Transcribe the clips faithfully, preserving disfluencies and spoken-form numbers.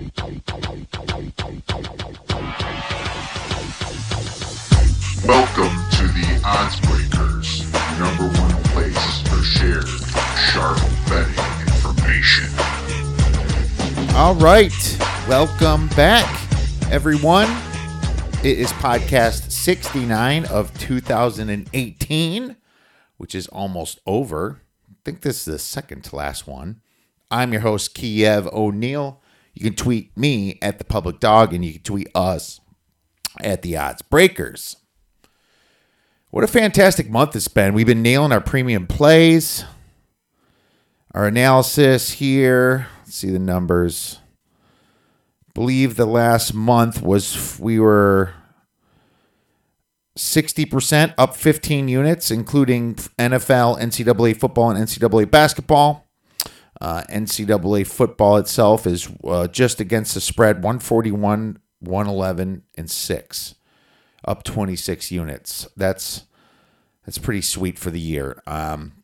Welcome to the Odds Breakers, number one place for shared, sharp betting information. All right, welcome back, everyone. It is podcast sixty-nine of two thousand eighteen, which is almost over. I think this is the second to last one. I'm your host, Kiev O'Neill. You can tweet me at The Public Dog, and you can tweet us at The Odds Breakers. What a fantastic month it's been. We've been nailing our premium plays. Our analysis here. Let's see the numbers. I believe the last month was we were sixty percent up fifteen units, including N F L, N C double A football, and N C double A basketball. Uh, N C double A football itself is uh, just against the spread, one forty-one, one eleven, and six. Up twenty-six units. That's that's pretty sweet for the year. Um,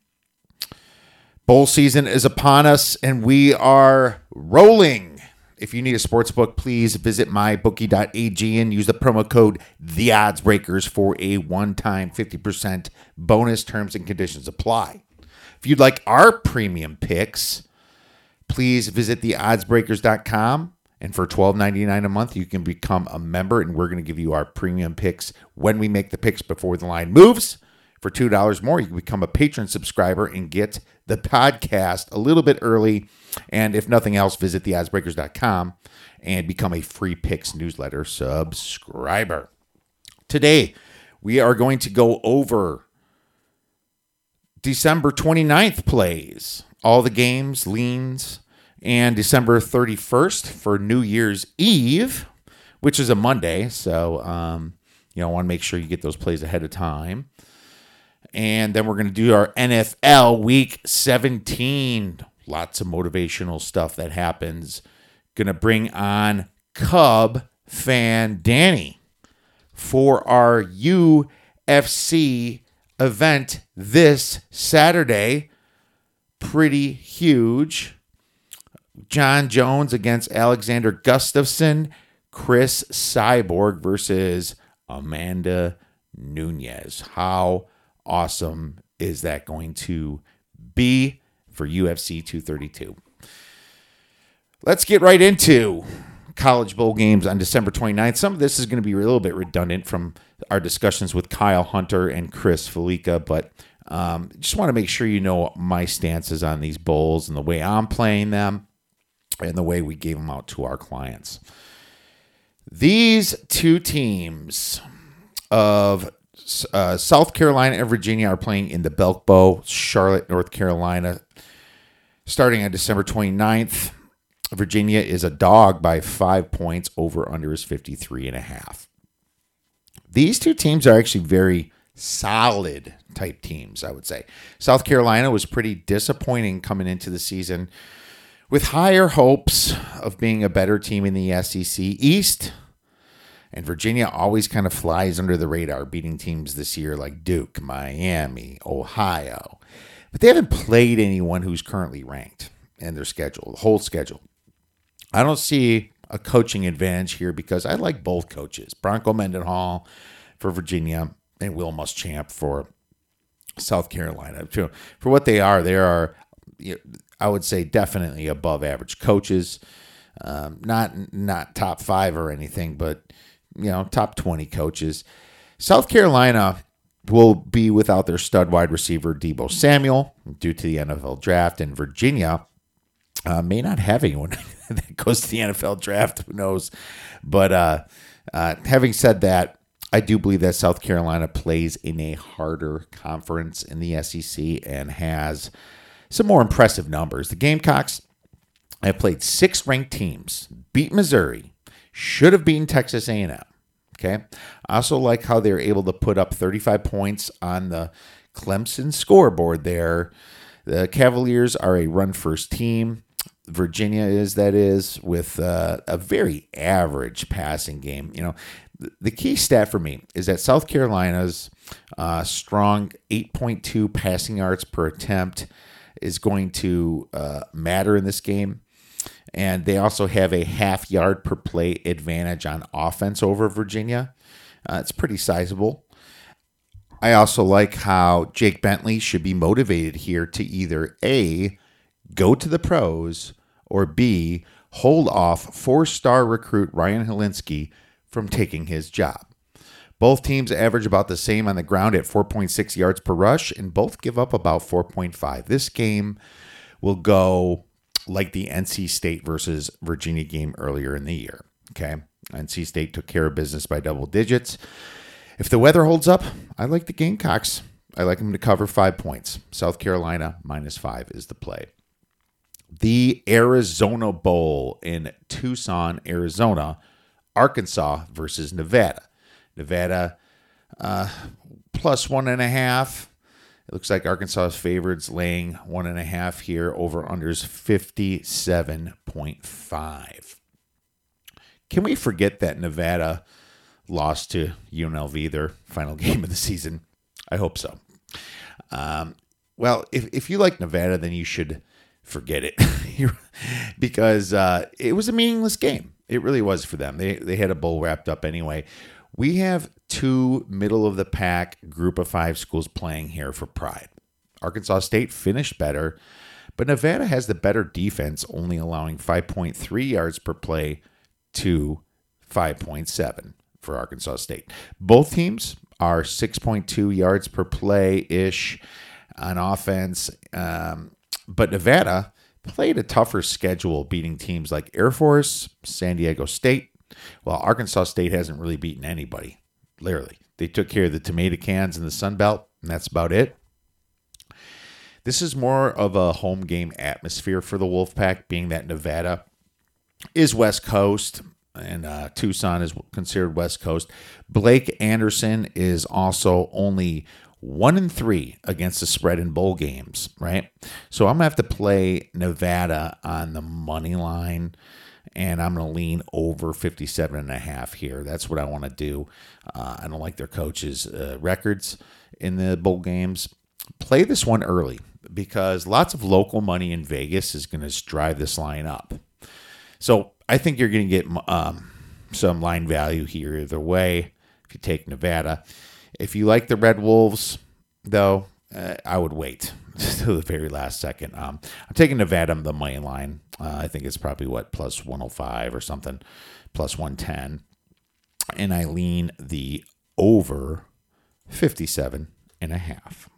bowl season is upon us, and we are rolling. If you need a sports book, please visit my bookie dot a g and use the promo code TheOddsBreakers for a one-time fifty percent bonus. Terms and conditions apply. If you'd like our premium picks, please visit the odds breakers dot com. And for twelve ninety-nine a month, you can become a member, and we're going to give you our premium picks when we make the picks before the line moves. For two dollars more, you can become a patron subscriber and get the podcast a little bit early. And if nothing else, visit the odds breakers dot com and become a free picks newsletter subscriber. Today, we are going to go over December twenty-ninth plays, all the games, leans, and December thirty-first for New Year's Eve, which is a Monday. So, um, you know, I want to make sure you get those plays ahead of time. And then we're going to do our N F L Week seventeen. Lots of motivational stuff that happens. Going to bring on Cub fan Danny for our U F C event this Saturday. Pretty huge. John Jones against Alexander Gustafsson. Chris Cyborg versus Amanda Nunes. How awesome is that going to be for U F C two thirty-two? Let's get right into college bowl games on December twenty-ninth. Some of this is going to be a little bit redundant from our discussions with Kyle Hunter and Chris Felica, but um, just want to make sure you know my stances on these bowls and the way I'm playing them and the way we gave them out to our clients. These two teams of uh, South Carolina and Virginia are playing in the Belk Bowl, Charlotte, North Carolina, starting on December twenty-ninth. Virginia is a dog by five points. Over under is fifty-three and a half. These two teams are actually very solid type teams, I would say. South Carolina was pretty disappointing coming into the season with higher hopes of being a better team in the S E C East. And Virginia always kind of flies under the radar, beating teams this year like Duke, Miami, Ohio. But they haven't played anyone who's currently ranked in their schedule, the whole schedule. I don't see a coaching advantage here because I like both coaches. Bronco Mendenhall for Virginia and Will Muschamp for South Carolina. For what they are, they are, I would say, definitely above average coaches. Um, not not top five or anything, but you know, top twenty coaches. South Carolina will be without their stud wide receiver Deebo Samuel due to the N F L draft, and Virginia uh, may not have anyone that goes to the N F L draft. Who knows? But uh, uh, having said that, I do believe that South Carolina plays in a harder conference in the S E C and has some more impressive numbers. The Gamecocks have played six ranked teams, beat Missouri, should have beaten Texas A and M. Okay. I also like how they're able to put up thirty-five points on the Clemson scoreboard there. The Cavaliers are a run-first team. Virginia is, that is, with uh, a very average passing game. You know, th- the key stat for me is that South Carolina's uh, strong eight point two passing yards per attempt is going to uh, matter in this game. And they also have a half yard per play advantage on offense over Virginia. Uh, it's pretty sizable. I also like how Jake Bentley should be motivated here to either A, go to the pros, or B, hold off four-star recruit Ryan Helinski from taking his job. Both teams average about the same on the ground at four point six yards per rush, and both give up about four point five. This game will go like the N C State versus Virginia game earlier in the year. Okay, N C State took care of business by double digits. If the weather holds up, I like the Gamecocks. I like them to cover five points. South Carolina minus five is the play. The Arizona Bowl in Tucson, Arizona. Arkansas versus Nevada. Nevada uh, plus one and a half. It looks like Arkansas's favorites laying one and a half here. Over unders fifty-seven point five. Can we forget that Nevada lost to U N L V, their final game of the season? I hope so. Um, well, if, if you like Nevada, then you should forget it because uh, it was a meaningless game. It really was for them. They they had a bowl wrapped up anyway. We have two middle-of-the-pack group of five schools playing here for pride. Arkansas State finished better, but Nevada has the better defense, only allowing five point three yards per play to five point seven for Arkansas State. Both teams are six point two yards per play-ish on offense, um, but Nevada played a tougher schedule, beating teams like Air Force, San Diego State, while Arkansas State hasn't really beaten anybody, literally. They took care of the tomato cans in the Sun Belt, and that's about it. This is more of a home game atmosphere for the Wolfpack, being that Nevada is West Coast, and uh, Tucson is considered West Coast. Blake Anderson is also only one and three against the spread in bowl games, right? So I'm going to have to play Nevada on the money line, and I'm going to lean over fifty-seven and a half here. That's what I want to do. Uh, I don't like their coaches' uh, records in the bowl games. Play this one early because lots of local money in Vegas is going to drive this line up. So I think you're going to get um, some line value here either way if you take Nevada. If you like the Red Wolves, though, uh, I would wait to the very last second. Um, I'm taking Nevada on the money line. Uh, I think it's probably, what, plus one oh five or something, plus one ten. And I lean the over fifty-seven and a half.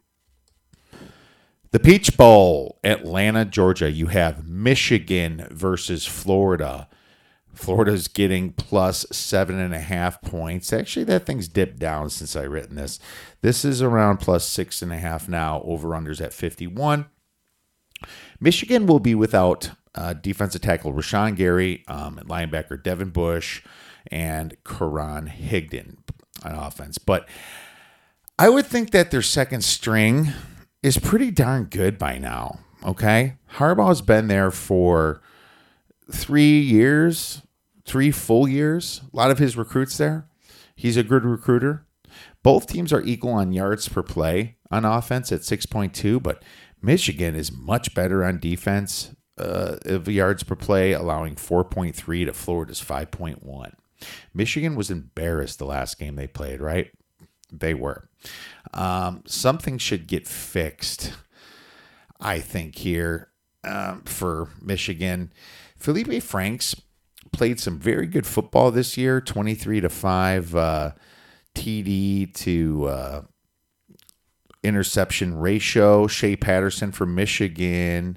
The Peach Bowl, Atlanta, Georgia. You have Michigan versus Florida. Florida's getting plus seven and a half points. Actually, that thing's dipped down since I written this. This is around plus six and a half now. Over-unders at fifty-one. Michigan will be without uh, defensive tackle Rashawn Gary, um, linebacker Devin Bush, and Karan Higdon on offense. But I would think that their second string is pretty darn good by now, okay? Harbaugh's been there for three years, three full years. A lot of his recruits there. He's a good recruiter. Both teams are equal on yards per play on offense at six point two, but Michigan is much better on defense uh, of yards per play, allowing four point three to Florida's five point one. Michigan was embarrassed the last game they played, right? They were. Um, something should get fixed, I think, here um, for Michigan. Felipe Franks played some very good football this year, twenty-three to five uh, T D to uh, interception ratio. Shea Patterson from Michigan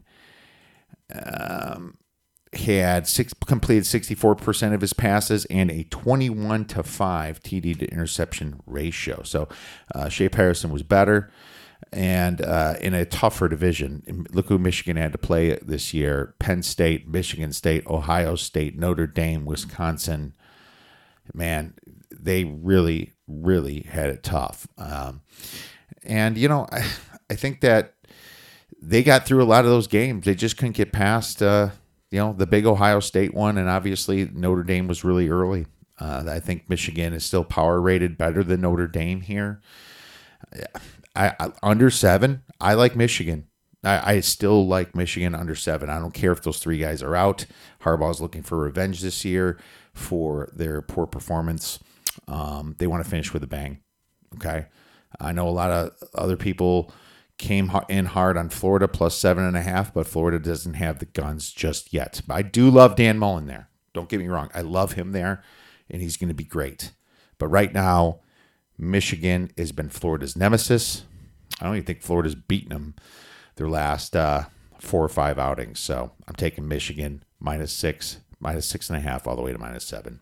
um, had six, completed sixty-four percent of his passes and a twenty-one to five T D to interception ratio. So uh, Shea Patterson was better. And uh, in a tougher division, look who Michigan had to play this year. Penn State, Michigan State, Ohio State, Notre Dame, Wisconsin. Man, they really, really had it tough. Um, and, you know, I, I think that they got through a lot of those games. They just couldn't get past, uh, you know, the big Ohio State one. And obviously Notre Dame was really early. Uh, I think Michigan is still power rated better than Notre Dame here. Yeah. I, I under seven. I like Michigan. I, I still like Michigan under seven. I don't care if those three guys are out. Harbaugh's looking for revenge this year for their poor performance. Um, they want to finish with a bang. Okay. I know a lot of other people came in hard on Florida plus seven and a half, but Florida doesn't have the guns just yet. But I do love Dan Mullen there. Don't get me wrong. I love him there, and he's going to be great. But right now, Michigan has been Florida's nemesis. I don't even think Florida's beaten them their last uh, four or five outings. So I'm taking Michigan minus six, minus six and a half, all the way to minus seven.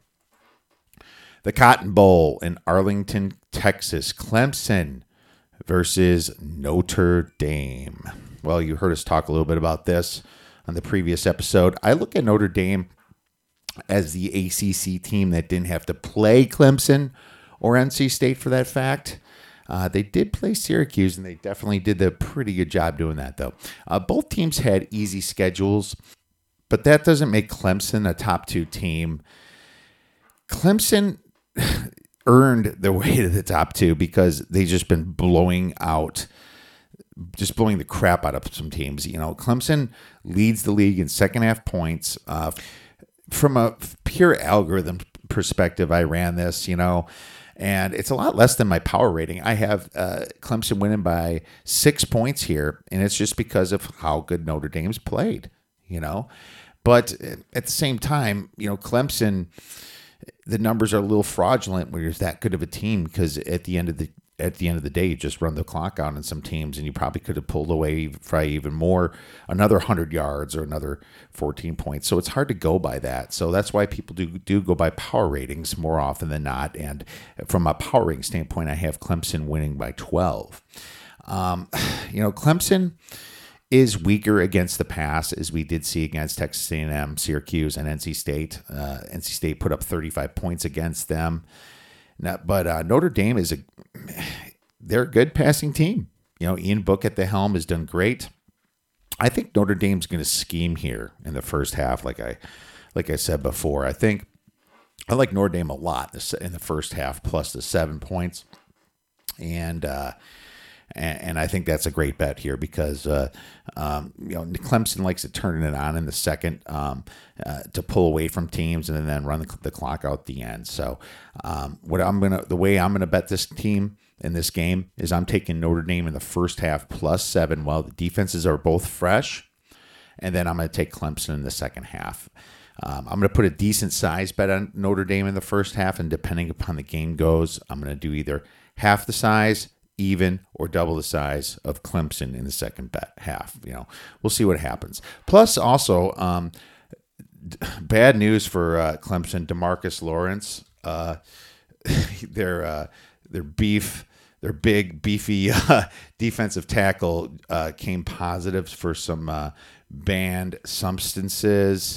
The Cotton Bowl in Arlington, Texas. Clemson versus Notre Dame. Well, you heard us talk a little bit about this on the previous episode. I look at Notre Dame as the A C C team that didn't have to play Clemson or N C State for that fact. Uh, they did play Syracuse, and they definitely did a pretty good job doing that, though. Uh, both teams had easy schedules, but that doesn't make Clemson a top two team. Clemson earned their way to the top two because they just been blowing out, just blowing the crap out of some teams. You know, Clemson leads the league in second half points. Uh, from a pure algorithm perspective, I ran this, you know, and it's a lot less than my power rating. I have uh, Clemson winning by six points here, and it's just because of how good Notre Dame's played, you know. But at the same time, you know, Clemson, the numbers are a little fraudulent when you're that good of a team, because at the end of the at the end of the day, you just run the clock out on some teams, and you probably could have pulled away probably even more, another one hundred yards or another fourteen points. So it's hard to go by that. So that's why people do do go by power ratings more often than not. And from a power rating standpoint, I have Clemson winning by twelve. Um, you know, Clemson is weaker against the pass, as we did see against Texas A and M, Syracuse, and N C State. Uh, N C State put up thirty-five points against them. Now, but uh, Notre Dame is a they're a good passing team. You know, Ian Book at the helm has done great. I think Notre Dame's going to scheme here in the first half, like I like I said before. I think I like Notre Dame a lot in the first half, plus the seven points, and. Uh, And I think that's a great bet here because, uh, um, you know, Clemson likes to turn it on in the second um, uh, to pull away from teams and then run the, the clock out at the end. So, um, what I'm gonna, the way I'm gonna bet this team in this game is I'm taking Notre Dame in the first half plus seven while the defenses are both fresh, and then I'm gonna take Clemson in the second half. Um, I'm going to put a decent size bet on Notre Dame in the first half, and depending upon the game goes, I'm going to do either half the size, even, or double the size of Clemson in the second bet half. You know, we'll see what happens. Plus, also, um, d- bad news for uh, Clemson. DeMarcus Lawrence, uh, their uh, their beef, their big beefy uh, defensive tackle uh, came positive for some uh, banned substances,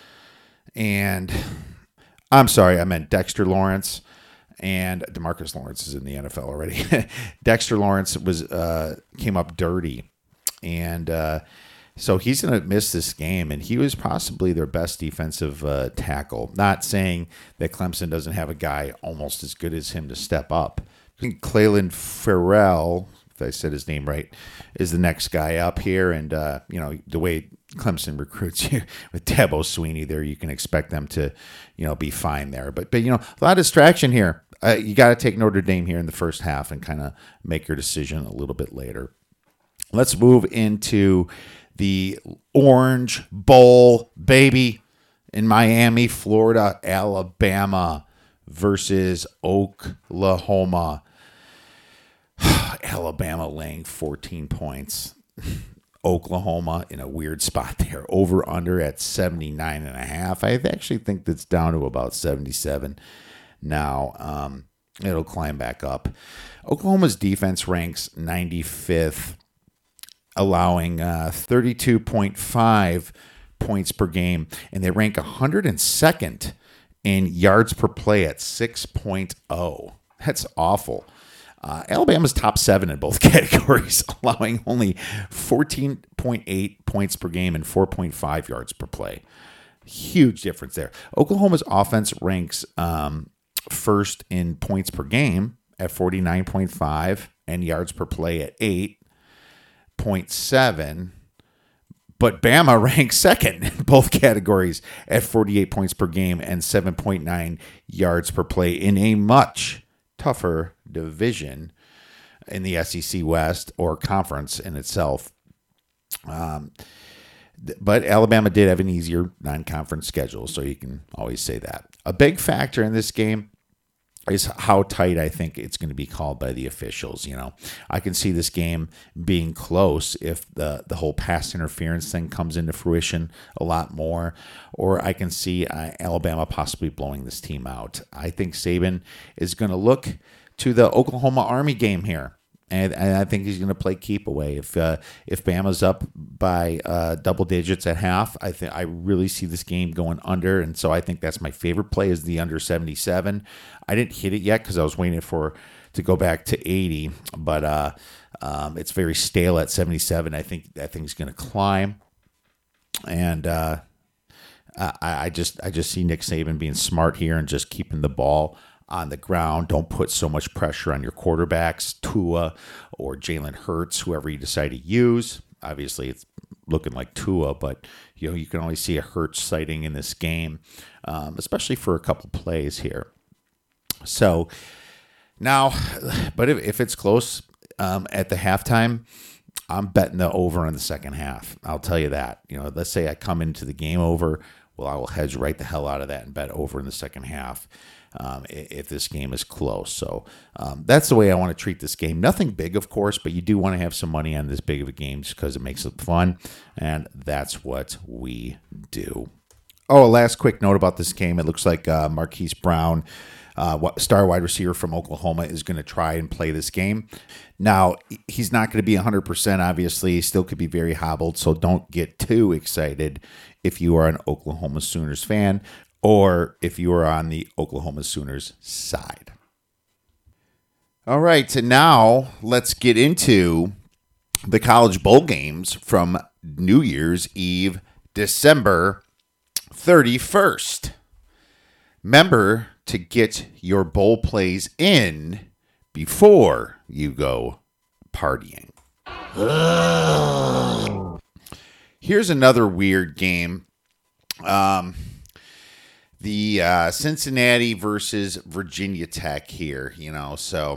and I'm sorry, I meant Dexter Lawrence. And DeMarcus Lawrence is in the N F L already. Dexter Lawrence was uh, came up dirty, and uh, so he's going to miss this game. And he was possibly their best defensive uh, tackle. Not saying that Clemson doesn't have a guy almost as good as him to step up. I think Clelin Ferrell, if I said his name right, is the next guy up here. And uh, you know, the way Clemson recruits you with Dabo Sweeney there, you can expect them to, you know, be fine there. But but you know, a lot of distraction here. Uh, you got to take Notre Dame here in the first half and kind of make your decision a little bit later. Let's move into the Orange Bowl, baby, in Miami, Florida, Alabama versus Oklahoma. Alabama laying fourteen points. Oklahoma in a weird spot there. Over under at seventy-nine and a half. I actually think that's down to about seventy-seven now. Um, it'll climb back up. Oklahoma's defense ranks ninety-fifth, allowing uh, thirty-two point five points per game, and they rank one hundred second in yards per play at six point oh. That's awful. Uh, Alabama's top seven in both categories, allowing only fourteen point eight points per game and four point five yards per play. Huge difference there. Oklahoma's offense ranks um, first in points per game at forty-nine point five and yards per play at eight. point seven. But Bama ranks second in both categories at forty-eight points per game and seven point nine yards per play in a much tougher division in the S E C West or conference in itself. Um, but Alabama did have an easier non-conference schedule, so you can always say that. A big factor in this game is how tight I think it's going to be called by the officials. You know, I can see this game being close if the, the whole pass interference thing comes into fruition a lot more, or I can see uh, Alabama possibly blowing this team out. I think Saban is going to look to the Oklahoma Army game here. And, and I think he's going to play keep away. If uh, if Bama's up by uh, double digits at half, I think I really see this game going under, and so I think that's my favorite play is the under seventy-seven. I didn't hit it yet because I was waiting for to go back to eighty, but uh, um, it's very stale at seventy-seven. I think that thing's going to climb, and uh, I, I just I just see Nick Saban being smart here and just keeping the ball on the ground. Don't put so much pressure on your quarterbacks, Tua or Jalen Hurts, whoever you decide to use. Obviously, it's looking like Tua, but you know you can only see a Hurts sighting in this game, um, especially for a couple plays here. So now, but if, if it's close um, at the halftime, I'm betting the over in the second half. I'll tell you that. You know, let's say I come into the game over, well, I will hedge right the hell out of that and bet over in the second half. Um, if this game is close. So um, that's the way I want to treat this game. Nothing big, of course, but you do want to have some money on this big of a game just because it makes it fun, and that's what we do. Oh, last quick note about this game. It looks like uh, Marquise Brown, uh, star wide receiver from Oklahoma, is going to try and play this game. Now, he's not going to be one hundred percent, obviously. He still could be very hobbled, so don't get too excited if you are an Oklahoma Sooners fan, or if you are on the Oklahoma Sooners side. All right, and now let's get into the college bowl games from New Year's Eve, December thirty-first. Remember to get your bowl plays in before you go partying. Here's another weird game. Um... The uh, Cincinnati versus Virginia Tech here, you know, so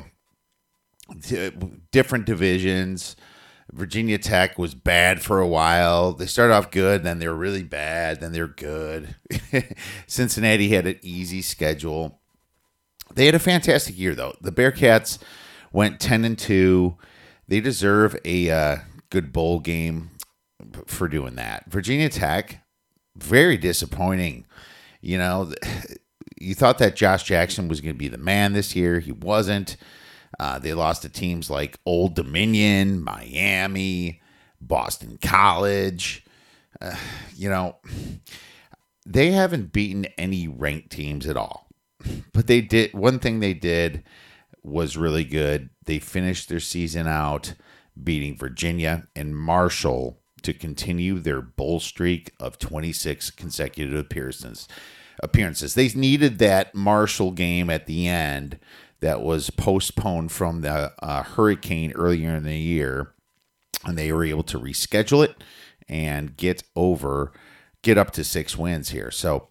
d- different divisions. Virginia Tech was bad for a while. They started off good, then they were really bad, then they're good. Cincinnati had an easy schedule. They had a fantastic year, though. The Bearcats went ten and two. They deserve a uh, good bowl game for doing that. Virginia Tech, very disappointing. You know, you thought that Josh Jackson was going to be the man this year. He wasn't. Uh, they lost to teams like Old Dominion, Miami, Boston College. Uh, you know, they haven't beaten any ranked teams at all. But they did. One thing they did was really good. They finished their season out beating Virginia and Marshall to continue their bowl streak of twenty-six consecutive appearances. Appearances. They needed that Marshall game at the end that was postponed from the uh, hurricane earlier in the year, and they were able to reschedule it and get over, get up to six wins here. So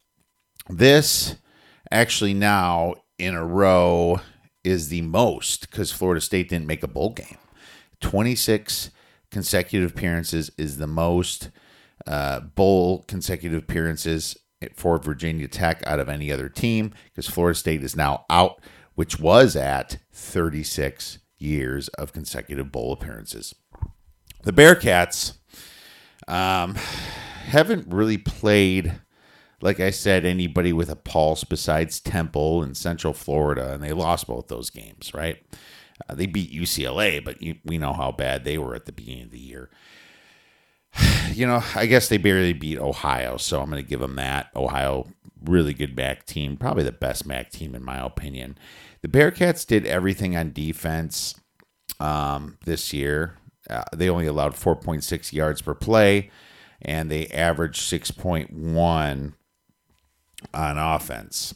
this actually now in a row is the most because Florida State didn't make a bowl game. twenty-six consecutive appearances is the most uh, bowl consecutive appearances for Virginia Tech out of any other team because Florida State is now out, which was at thirty-six years of consecutive bowl appearances. The Bearcats um, haven't really played, like I said, anybody with a pulse besides Temple and Central Florida, and they lost both those games, right? Uh, they beat U C L A, but you, we know how bad they were at the beginning of the year. You know, I guess they barely beat Ohio, so I'm going to give them that. Ohio, really good M A C team, probably the best M A C team in my opinion. The Bearcats did everything on defense um, this year. Uh, they only allowed four point six yards per play, and they averaged six point one on offense.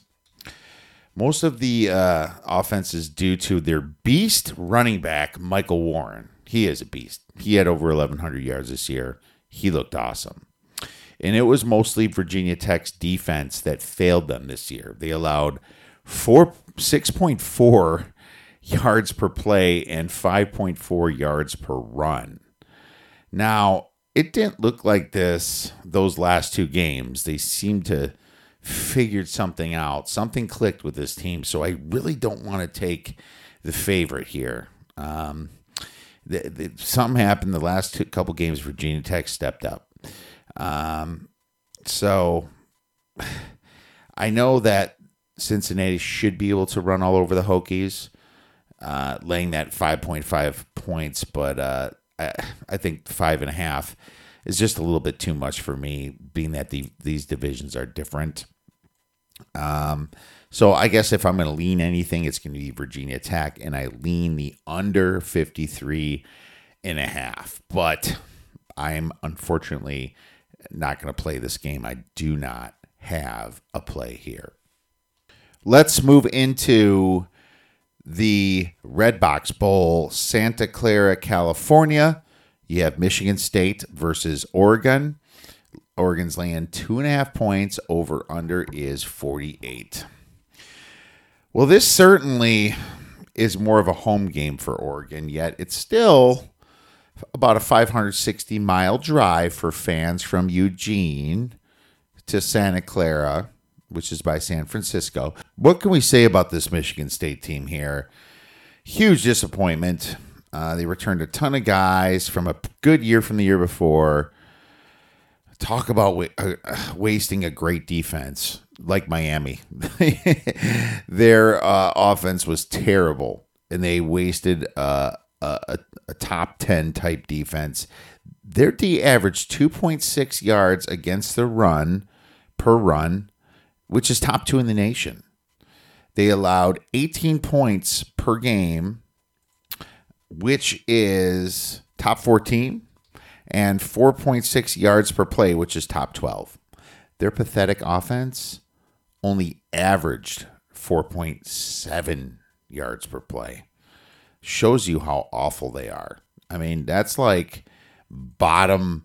Most of the uh, offense is due to their beast running back, Michael Warren. He is a beast. He had over eleven hundred yards this year. He looked awesome. And it was mostly Virginia Tech's defense that failed them this year. They allowed four, six point four yards per play and five point four yards per run. Now, it didn't look like this those last two games. They seemed to figured something out. Something clicked with this team. So I really don't want to take the favorite here. Um, the, the, something happened the last two, couple games. Virginia Tech stepped up. Um, so I know that Cincinnati should be able to run all over the Hokies, uh, laying that five point five points, but uh, I, I think five and a half is just a little bit too much for me, being that the, these divisions are different. Um, so I guess if I'm going to lean anything, it's going to be Virginia Tech, and I lean the under fifty-three and a half, but I'm unfortunately not going to play this game. I do not have a play here. Let's move into the Redbox Bowl, Santa Clara, California. You have Michigan State versus Oregon. Oregon's laying two and a half points. Over under is forty-eight. Well, this certainly is more of a home game for Oregon, yet it's still about a five hundred sixty mile drive for fans from Eugene to Santa Clara, which is by San Francisco. What can we say about this Michigan State team here? Huge disappointment. Uh, they returned a ton of guys from a good year from the year before. Talk about wa- uh, wasting a great defense like Miami. Their uh, offense was terrible, and they wasted uh, a, a top ten type defense. Their D averaged two point six yards against the run per run, which is top two in the nation. They allowed eighteen points per game, which is top fourteen, and four point six yards per play, which is top twelve. Their pathetic offense only averaged four point seven yards per play. Shows you how awful they are. I mean, that's like bottom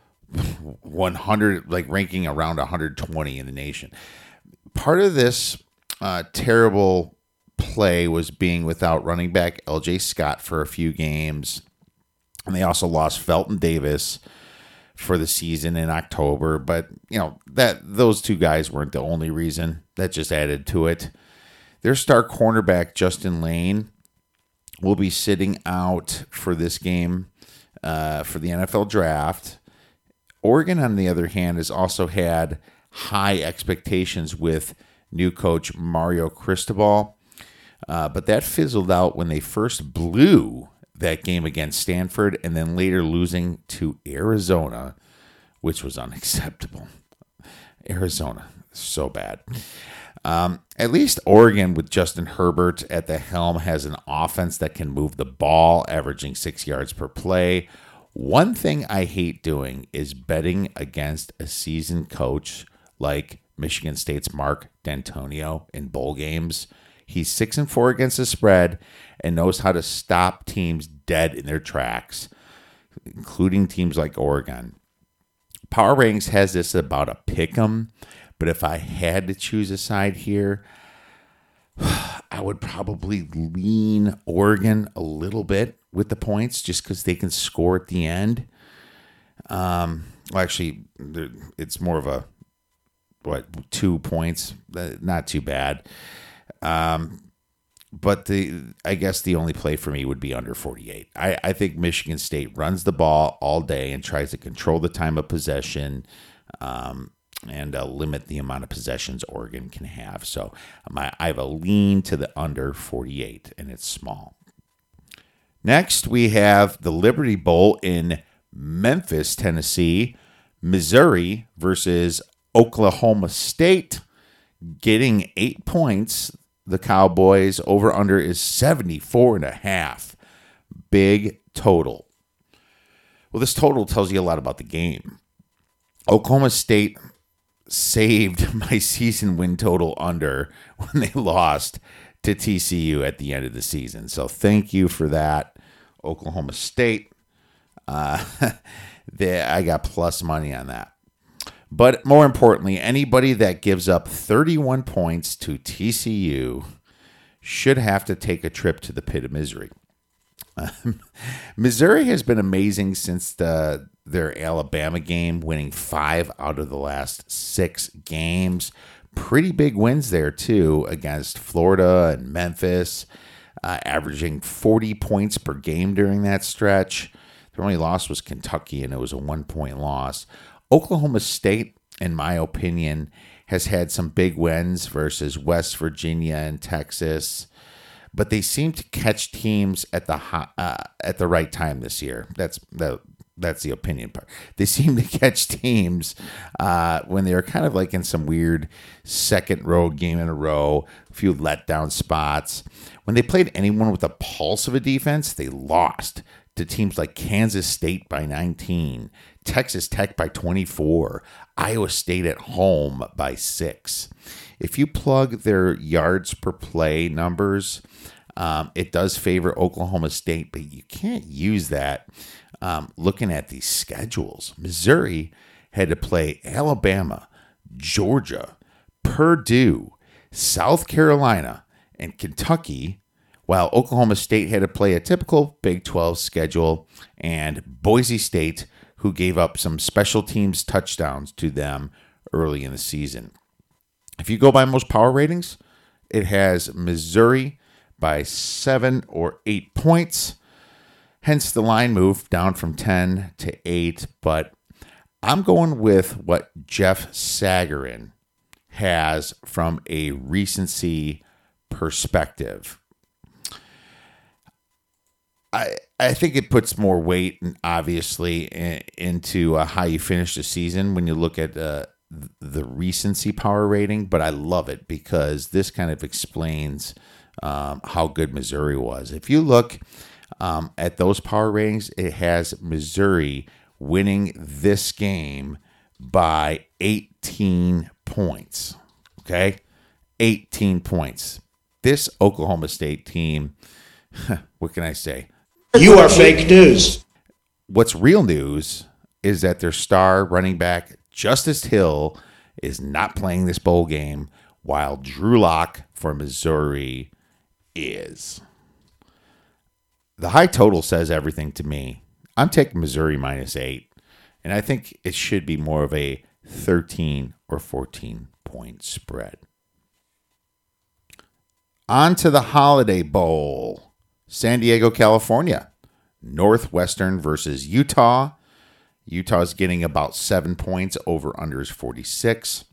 one hundred, like ranking around one hundred twenty in the nation. Part of this uh, terrible play was being without running back L J Scott for a few games. And they also lost Felton Davis for the season in October. But, you know, that those two guys weren't the only reason. That just added to it. Their star cornerback, Justin Lane, will be sitting out for this game uh, for the N F L draft. Oregon, on the other hand, has also had high expectations with new coach Mario Cristobal. Uh, but that fizzled out when they first blew that game against Stanford and then later losing to Arizona, which was unacceptable. Arizona, so bad. Um, at least Oregon, with Justin Herbert at the helm, has an offense that can move the ball, averaging six yards per play. One thing I hate doing is betting against a seasoned coach like Michigan State's Mark D'Antonio in bowl games. He's six and four against the spread and knows how to stop teams dead in their tracks, including teams like Oregon. Power Rankings has this about a pick 'em, but if I had to choose a side here, I would probably lean Oregon a little bit with the points just because they can score at the end. Um, well, actually, it's more of a, what, two points? Not too bad. Um, but the I guess the only play for me would be under forty-eight. I, I think Michigan State runs the ball all day and tries to control the time of possession um, and uh, limit the amount of possessions Oregon can have. So my, I have a lean to the under forty-eight, and it's small. Next, we have the Liberty Bowl in Memphis, Tennessee. Missouri versus Oklahoma State, getting eight points. The Cowboys over under is seventy-four and a half. Big total. Well, this total tells you a lot about the game. Oklahoma State saved my season win total under when they lost to T C U at the end of the season. So thank you for that, Oklahoma State. Uh, they, I got plus money on that. But more importantly, anybody that gives up thirty-one points to T C U should have to take a trip to the pit of misery. Um, Missouri has been amazing since the, their Alabama game, winning five out of the last six games. Pretty big wins there, too, against Florida and Memphis, uh, averaging forty points per game during that stretch. Their only loss was Kentucky, and it was a one-point loss. Oklahoma State, in my opinion, has had some big wins versus West Virginia and Texas, but they seem to catch teams at the uh, at the right time this year. That's the that's the opinion part. They seem to catch teams uh, when they're kind of like in some weird second road game in a row, a few letdown spots. When they played anyone with a pulse of a defense, they lost to teams like Kansas State by nineteen, Texas Tech by twenty-four, Iowa State at home by six. If you plug their yards per play numbers, um, it does favor Oklahoma State, but you can't use that um, looking at these schedules. Missouri had to play Alabama, Georgia, Purdue, South Carolina, and Kentucky, while Oklahoma State had to play a typical Big twelve schedule, and Boise State, who gave up some special teams touchdowns to them early in the season. If you go by most power ratings, it has Missouri by seven or eight points. Hence the line moved down from ten to eight. But I'm going with what Jeff Sagarin has from a recency perspective. I I think it puts more weight, obviously, in, into uh, how you finish the season when you look at uh, the recency power rating. But I love it because this kind of explains um, how good Missouri was. If you look um, at those power ratings, it has Missouri winning this game by eighteen points. Okay, eighteen points. This Oklahoma State team, what can I say? You are fake news. What's real news is that their star running back, Justice Hill, is not playing this bowl game, while Drew Lock for Missouri is. The high total says everything to me. I'm taking Missouri minus eight, and I think it should be more of a thirteen or fourteen point spread. On to the Holiday Bowl. San Diego, California. Northwestern versus Utah. Utah's getting about seven points. Over under is forty-six.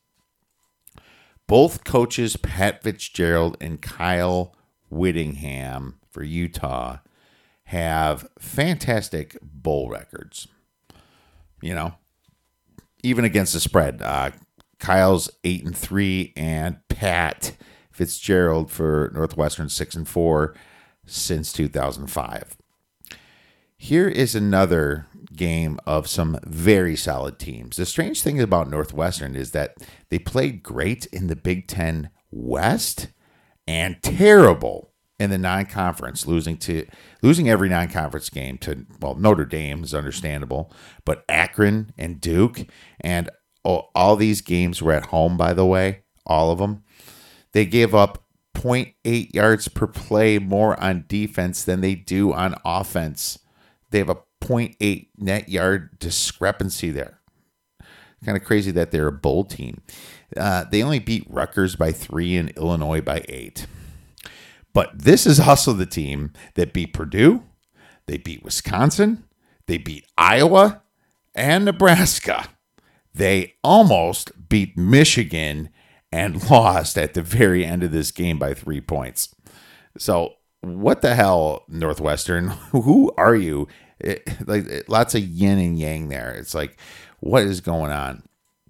Both coaches, Pat Fitzgerald and Kyle Whittingham for Utah, have fantastic bowl records. You know, even against the spread. Uh, Kyle's eight and three, and Pat Fitzgerald for Northwestern six and four. Since two thousand five. Here is another game of some very solid teams. The strange thing about Northwestern is that they played great in the Big Ten West and terrible in the non-conference, losing to losing every non-conference game to, well, Notre Dame is understandable, but Akron and Duke, and oh, all these games were at home, by the way, all of them. They gave up zero point eight yards per play more on defense than they do on offense. They have a zero point eight net yard discrepancy there. Kind of crazy that they're a bowl team. Uh, they only beat Rutgers by three and Illinois by eight. But this is also the team that beat Purdue. They beat Wisconsin. They beat Iowa and Nebraska. They almost beat Michigan and lost at the very end of this game by three points. So what the hell, Northwestern? Who are you? It, like it, lots of yin and yang there. It's like, what is going on?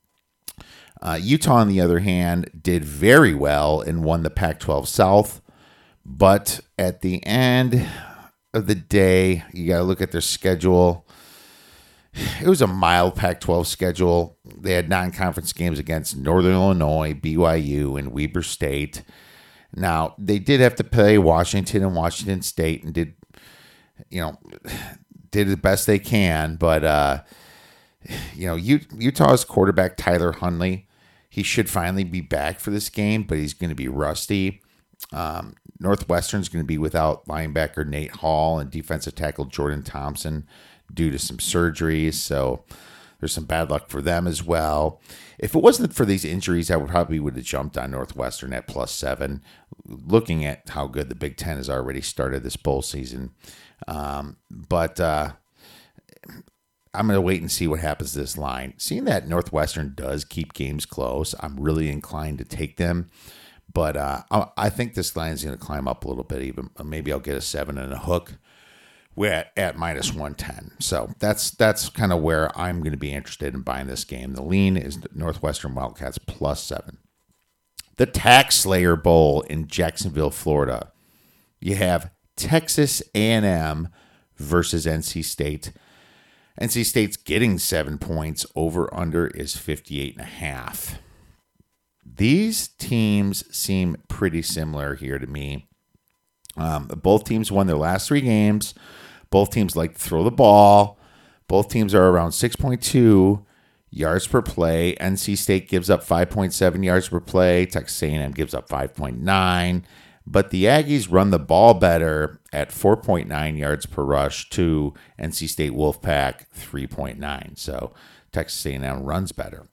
Uh, Utah, on the other hand, did very well and won the Pac twelve South. But at the end of the day, you got to look at their schedule. It was a mild Pac twelve schedule. They had non-conference games against Northern Illinois, B Y U, and Weber State. Now, they did have to play Washington and Washington State, and did you know, did the best they can. But, uh, you know, Utah's quarterback, Tyler Huntley, he should finally be back for this game, but he's going to be rusty. Um, Northwestern's going to be without linebacker Nate Hall and defensive tackle Jordan Thompson due to some surgeries. So there's some bad luck for them as well. If it wasn't for these injuries, I would probably would have jumped on Northwestern at plus seven, looking at how good the Big Ten has already started this bowl season. Um, but uh, I'm going to wait and see what happens to this line. Seeing that Northwestern does keep games close, I'm really inclined to take them. But uh, I think this line is going to climb up a little bit. Even maybe I'll get a seven and a hook. We're at, at minus one ten. So that's that's kind of where I'm going to be interested in buying this game. The lean is Northwestern Wildcats plus seven. The Tax Slayer Bowl in Jacksonville, Florida. You have Texas A and M versus N C State. N C State's getting seven points. Over under is fifty-eight and a half. These teams seem pretty similar here to me. Um, both teams won their last three games. Both teams like to throw the ball. Both teams are around six point two yards per play. N C State gives up five point seven yards per play. Texas A and M gives up five point nine. But the Aggies run the ball better at four point nine yards per rush to N C State Wolfpack three point nine. So Texas A and M runs better.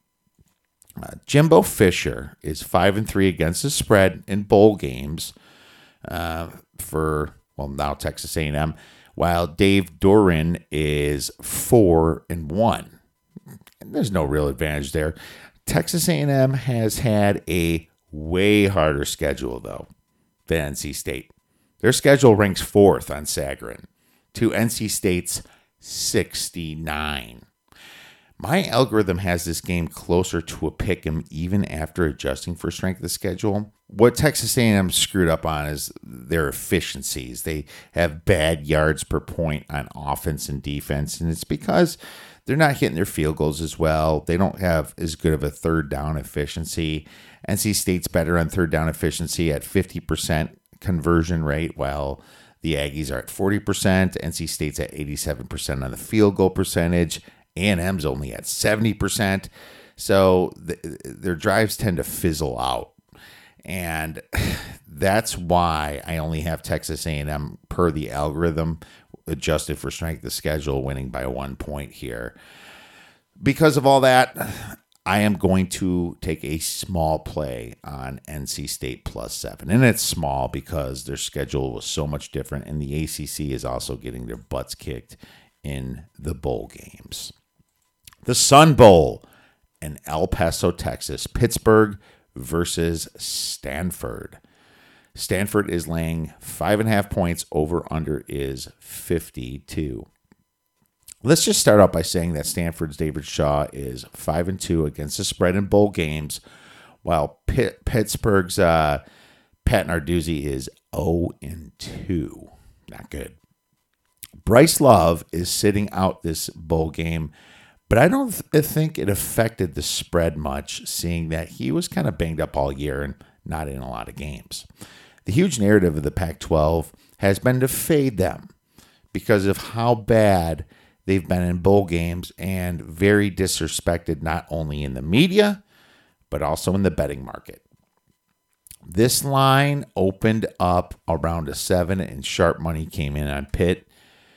Uh, Jimbo Fisher is five and three against the spread in bowl games uh, for, well, now Texas A and M, while Dave Doran is four and one. And there's no real advantage there. Texas A and M has had a way harder schedule, though, than N C State. Their schedule ranks fourth on Sagarin to N C State's sixty-nine. My algorithm has this game closer to a pick 'em even after adjusting for strength of schedule. What Texas A and M screwed up on is their efficiencies. They have bad yards per point on offense and defense, and it's because they're not hitting their field goals as well. They don't have as good of a third down efficiency. N C State's better on third down efficiency at fifty percent conversion rate, while the Aggies are at forty percent. N C State's at eighty-seven percent on the field goal percentage. A and M's only at seventy percent. So th- their drives tend to fizzle out. And that's why I only have Texas A and M per the algorithm adjusted for strength of schedule winning by one point here. Because of all that, I am going to take a small play on N C State plus seven. And it's small because their schedule was so much different. And the A C C is also getting their butts kicked in the bowl games. The Sun Bowl in El Paso, Texas. Pittsburgh versus Stanford. Stanford is laying five and a half points. Over under is fifty-two. Let's just start out by saying that Stanford's David Shaw is five and two against the spread in bowl games, while Pitt, Pittsburgh's uh, Pat Narduzzi is zero and two. Not good. Bryce Love is sitting out this bowl game, but I don't th- think it affected the spread much, seeing that he was kind of banged up all year and not in a lot of games. The huge narrative of the Pac twelve has been to fade them because of how bad they've been in bowl games and very disrespected not only in the media, but also in the betting market. This line opened up around a seven, and sharp money came in on Pitt.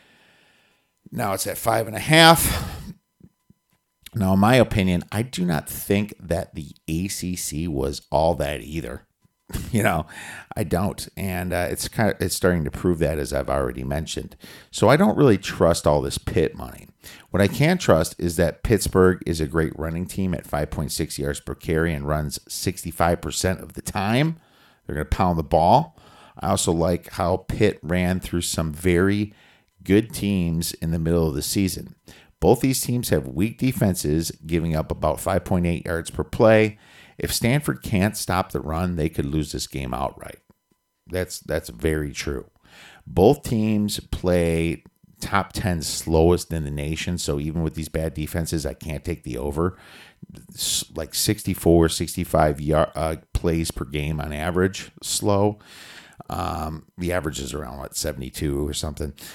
Now it's at five and a half. Now, in my opinion, I do not think that the A C C was all that either. You know, I don't. And uh, it's kind of it's starting to prove that, as I've already mentioned. So I don't really trust all this Pitt money. What I can trust is that Pittsburgh is a great running team at five point six yards per carry and runs sixty-five percent of the time. They're going to pound the ball. I also like how Pitt ran through some very good teams in the middle of the season. Both these teams have weak defenses, giving up about five point eight yards per play. If Stanford can't stop the run, they could lose this game outright. That's that's very true. Both teams play top ten slowest in the nation, so even with these bad defenses, I can't take the over. It's like sixty-four, sixty-five yard, uh, plays per game on average, slow. Um, the average is around, what, seventy-two or something.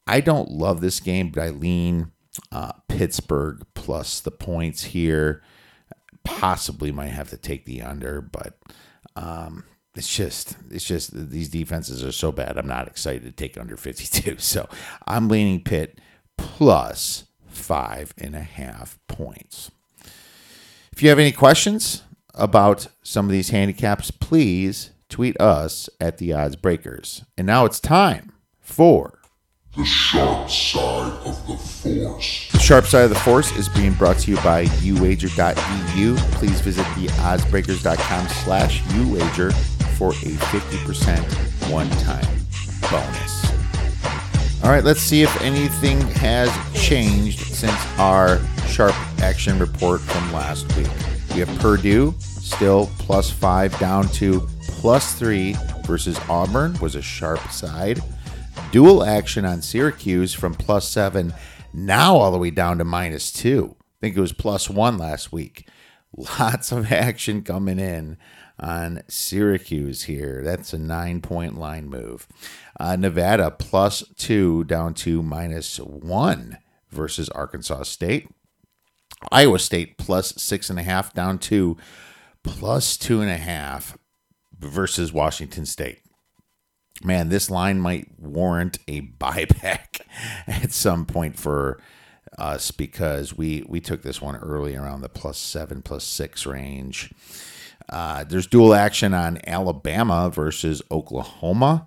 I don't love this game, but I lean uh, Pittsburgh plus the points here. Possibly might have to take the under, but um, it's just it's just these defenses are so bad. I'm not excited to take under fifty-two. So I'm leaning Pitt plus five and a half points. If you have any questions about some of these handicaps, please tweet us at the Odds Breakers. And now it's time for The Sharp Side of the Force. The Sharp Side of the Force is being brought to you by u wager dot e u. Please visit the oddsbreakers.com slash uwager for a fifty percent one-time bonus. All right, let's see if anything has changed since our sharp action report from last week. We have Purdue still plus five down to plus three versus Auburn was a sharp side. Dual action on Syracuse from plus seven, now all the way down to minus two. I think it was plus one last week. Lots of action coming in on Syracuse here. That's a nine-point line move. Uh, Nevada plus two down to minus one versus Arkansas State. Iowa State plus six and a half down to plus two and a half versus Washington State. Man, this line might warrant a buyback at some point for us because we, we took this one early around the plus seven, plus six range. Uh, there's dual action on Alabama versus Oklahoma.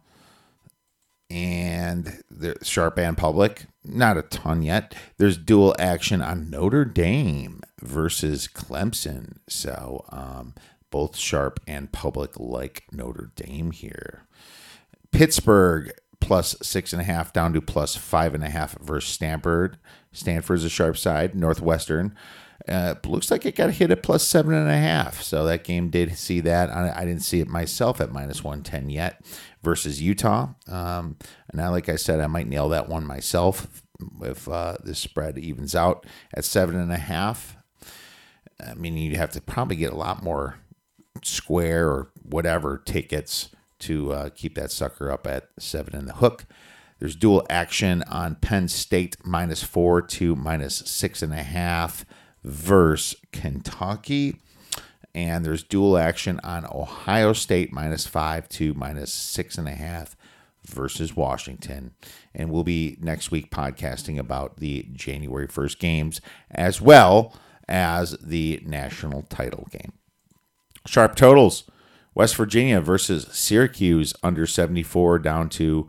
And the sharp and public, not a ton yet. There's dual action on Notre Dame versus Clemson. So um, both sharp and public like Notre Dame here. Pittsburgh plus six and a half down to plus five and a half versus Stanford. Stanford's a sharp side. Northwestern uh, looks like it got hit at plus seven and a half. So that game did see that. I, I didn't see it myself at minus one ten yet versus Utah. Um, and now, like I said, I might nail that one myself if uh, this spread evens out at seven and a half. I mean, you'd have to probably get a lot more square or whatever tickets to uh, keep that sucker up at seven in the hook. There's dual action on Penn State minus four to minus six and a half versus Kentucky. And there's dual action on Ohio State minus five to minus six and a half versus Washington. And we'll be next week podcasting about the January first games as well as the national title game. Sharp totals. West Virginia versus Syracuse under seventy-four down to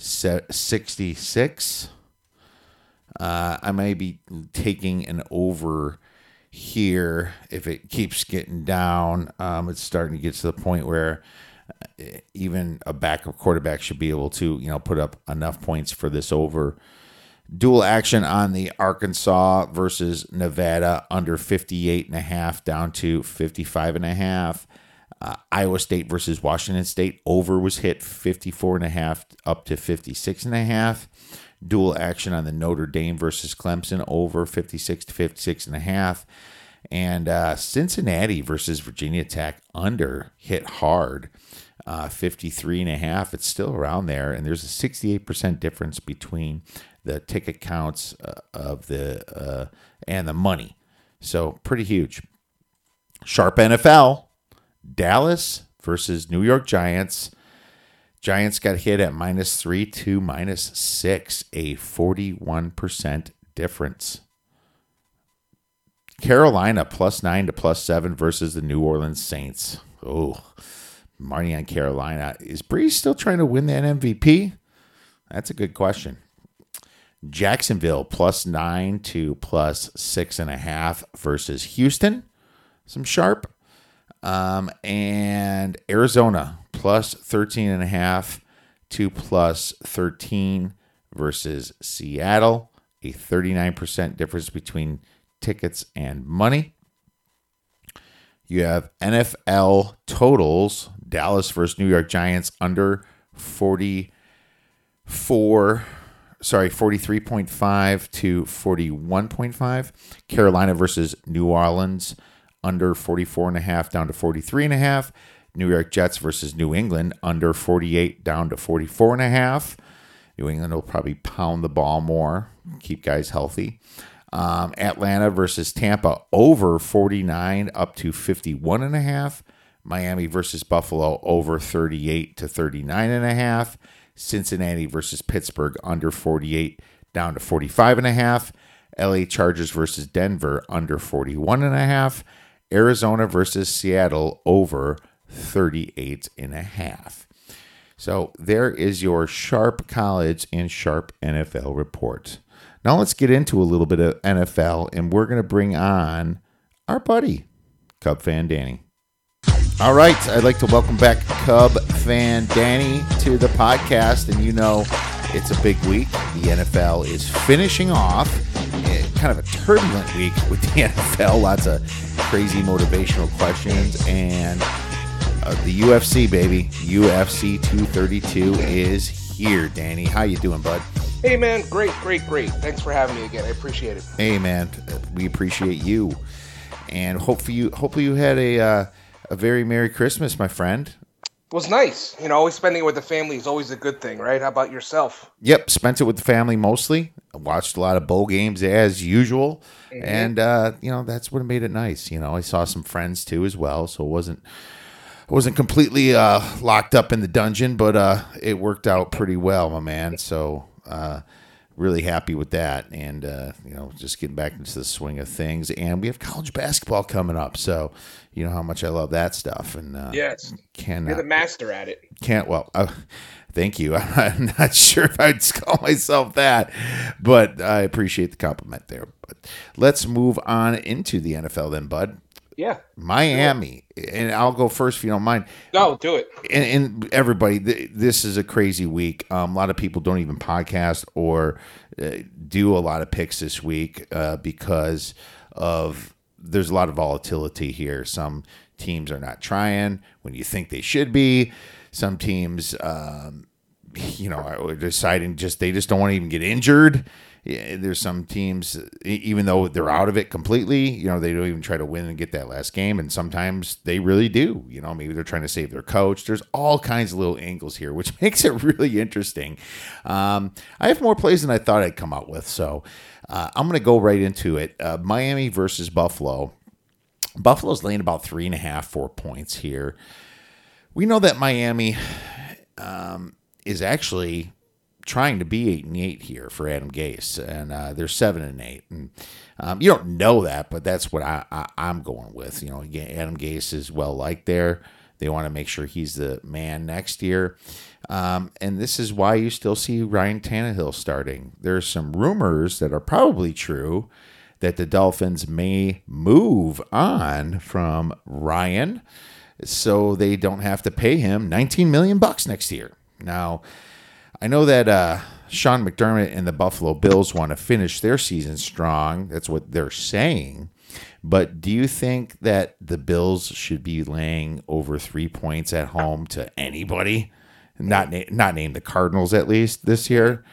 sixty-six. Uh, I may be taking an over here if it keeps getting down. Um, it's starting to get to the point where even a backup quarterback should be able to, you know, put up enough points for this over. Dual action on the Arkansas versus Nevada under fifty-eight and a half down to fifty-five and a half. Uh, Iowa State versus Washington State over was hit fifty-four and a half up to fifty-six and a half. Dual action on the Notre Dame versus Clemson over fifty-six to fifty-six and a half. And uh, Cincinnati versus Virginia Tech under hit hard, uh, fifty-three and a half. It's still around there. And there's a sixty-eight percent difference between the ticket counts uh, of the uh, and the money. So pretty huge. Sharp N F L. Dallas versus New York Giants. Giants got hit at minus three to minus six, a forty-one percent difference. Carolina plus nine to plus seven versus the New Orleans Saints. Oh, money on Carolina. Is Breeze still trying to win that M V P? That's a good question. Jacksonville plus nine to plus six and a half versus Houston. Some sharp. Um, and Arizona plus thirteen and a half to plus thirteen versus Seattle. A thirty-nine percent difference between tickets and money. You have N F L totals. Dallas versus New York Giants under forty-four, sorry, forty-three point five to forty-one point five. Carolina versus New Orleans under forty-four and a half down to forty-three and a half. New York Jets versus New England under forty-eight down to forty-four and a half. New England will probably pound the ball more, keep guys healthy. Um, Atlanta versus Tampa, over forty-nine up to fifty-one and a half. Miami versus Buffalo, over thirty-eight to thirty-nine and a half. Cincinnati versus Pittsburgh, under forty-eight down to forty-five and a half. L A Chargers versus Denver, under forty-one and a half. Arizona versus Seattle, over thirty-eight and a half. So there is your sharp college and sharp N F L report. Now let's get into a little bit of N F L, and we're going to bring on our buddy, Cub fan Danny. All right, I'd like to welcome back Cub fan Danny to the podcast, and you know it's a big week. The N F L is finishing off kind of a turbulent week with the N F L. Lots of crazy motivational questions, and uh, the U F C, baby. U F C two thirty-two is here. Danny, how you doing, bud? Hey, man. Great, great, great. Thanks for having me again. I appreciate it. Hey, man. We appreciate you, and hopefully you hopefully you had a uh, a very Merry Christmas, my friend. It was nice. You know, always spending it with the family is always a good thing, right? How about yourself? Yep, spent it with the family mostly. Watched a lot of bowl games as usual, mm-hmm. and uh, you know that's what made it nice. You know, I saw some friends too as well, so it wasn't I wasn't completely uh, locked up in the dungeon, but uh, it worked out pretty well, my man. So uh, really happy with that, and uh, you know, just getting back into the swing of things. And we have college basketball coming up, so you know how much I love that stuff. And uh, yes, cannot, you're the master at it. Can't well. Uh, Thank you. I'm not sure if I'd call myself that, but I appreciate the compliment there. But let's move on into the N F L then, bud. Yeah. Miami, and I'll go first if you don't mind. No, do it. And, and everybody, th- this is a crazy week. Um, a lot of people don't even podcast or uh, do a lot of picks this week uh, because of there's a lot of volatility here. Some teams are not trying when you think they should be. Some teams, um, you know, are deciding just they just don't want to even get injured. There's some teams, even though they're out of it completely, you know, they don't even try to win and get that last game. And sometimes they really do. You know, maybe they're trying to save their coach. There's all kinds of little angles here, which makes it really interesting. Um, I have more plays than I thought I'd come out with. So uh, I'm going to go right into it. Uh, Miami versus Buffalo. Buffalo's laying about three and a half, four points here. We know that Miami um, is actually trying to be eight and eight here for Adam Gase, and uh, they're seven and eight. And um, you don't know that, but that's what I, I, I'm going with. You know, again, Adam Gase is well liked there. They want to make sure he's the man next year, um, and this is why you still see Ryan Tannehill starting. There's some rumors that are probably true that the Dolphins may move on from Ryan, so they don't have to pay him nineteen million bucks next year. Now, I know that uh, Sean McDermott and the Buffalo Bills want to finish their season strong. That's what they're saying. But do you think that the Bills should be laying over three points at home to anybody? Not na- not name the Cardinals at least this year.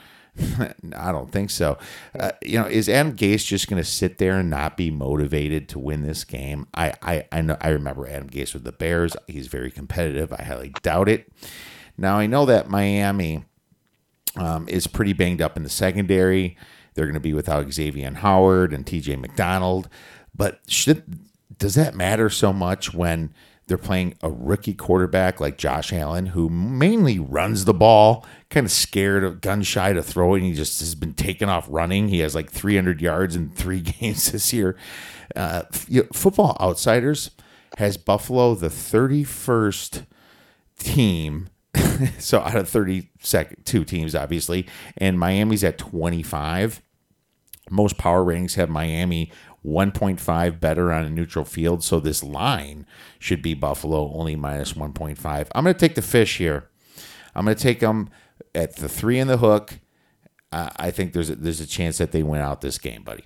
I don't think so. Uh, you know, is Adam Gase just going to sit there and not be motivated to win this game? I, I, I know. I remember Adam Gase with the Bears. He's very competitive. I highly doubt it. Now, I know that Miami um, is pretty banged up in the secondary. They're going to be without Xavier Howard and T J McDonald. But should does that matter so much when they're playing a rookie quarterback like Josh Allen, who mainly runs the ball, kind of scared of gun shy to throw it, and he just has been taken off running. He has like three hundred yards in three games this year. Uh, you know, Football Outsiders has Buffalo the thirty-first team, so out of thirty-two teams, obviously, and Miami's at twenty-five. Most power ratings have Miami one point five better on a neutral field, so this line should be Buffalo only minus one point five. I'm going to take the fish here. I'm going to take them at the three in the hook. Uh, I think there's a, there's a chance that they win out this game, buddy.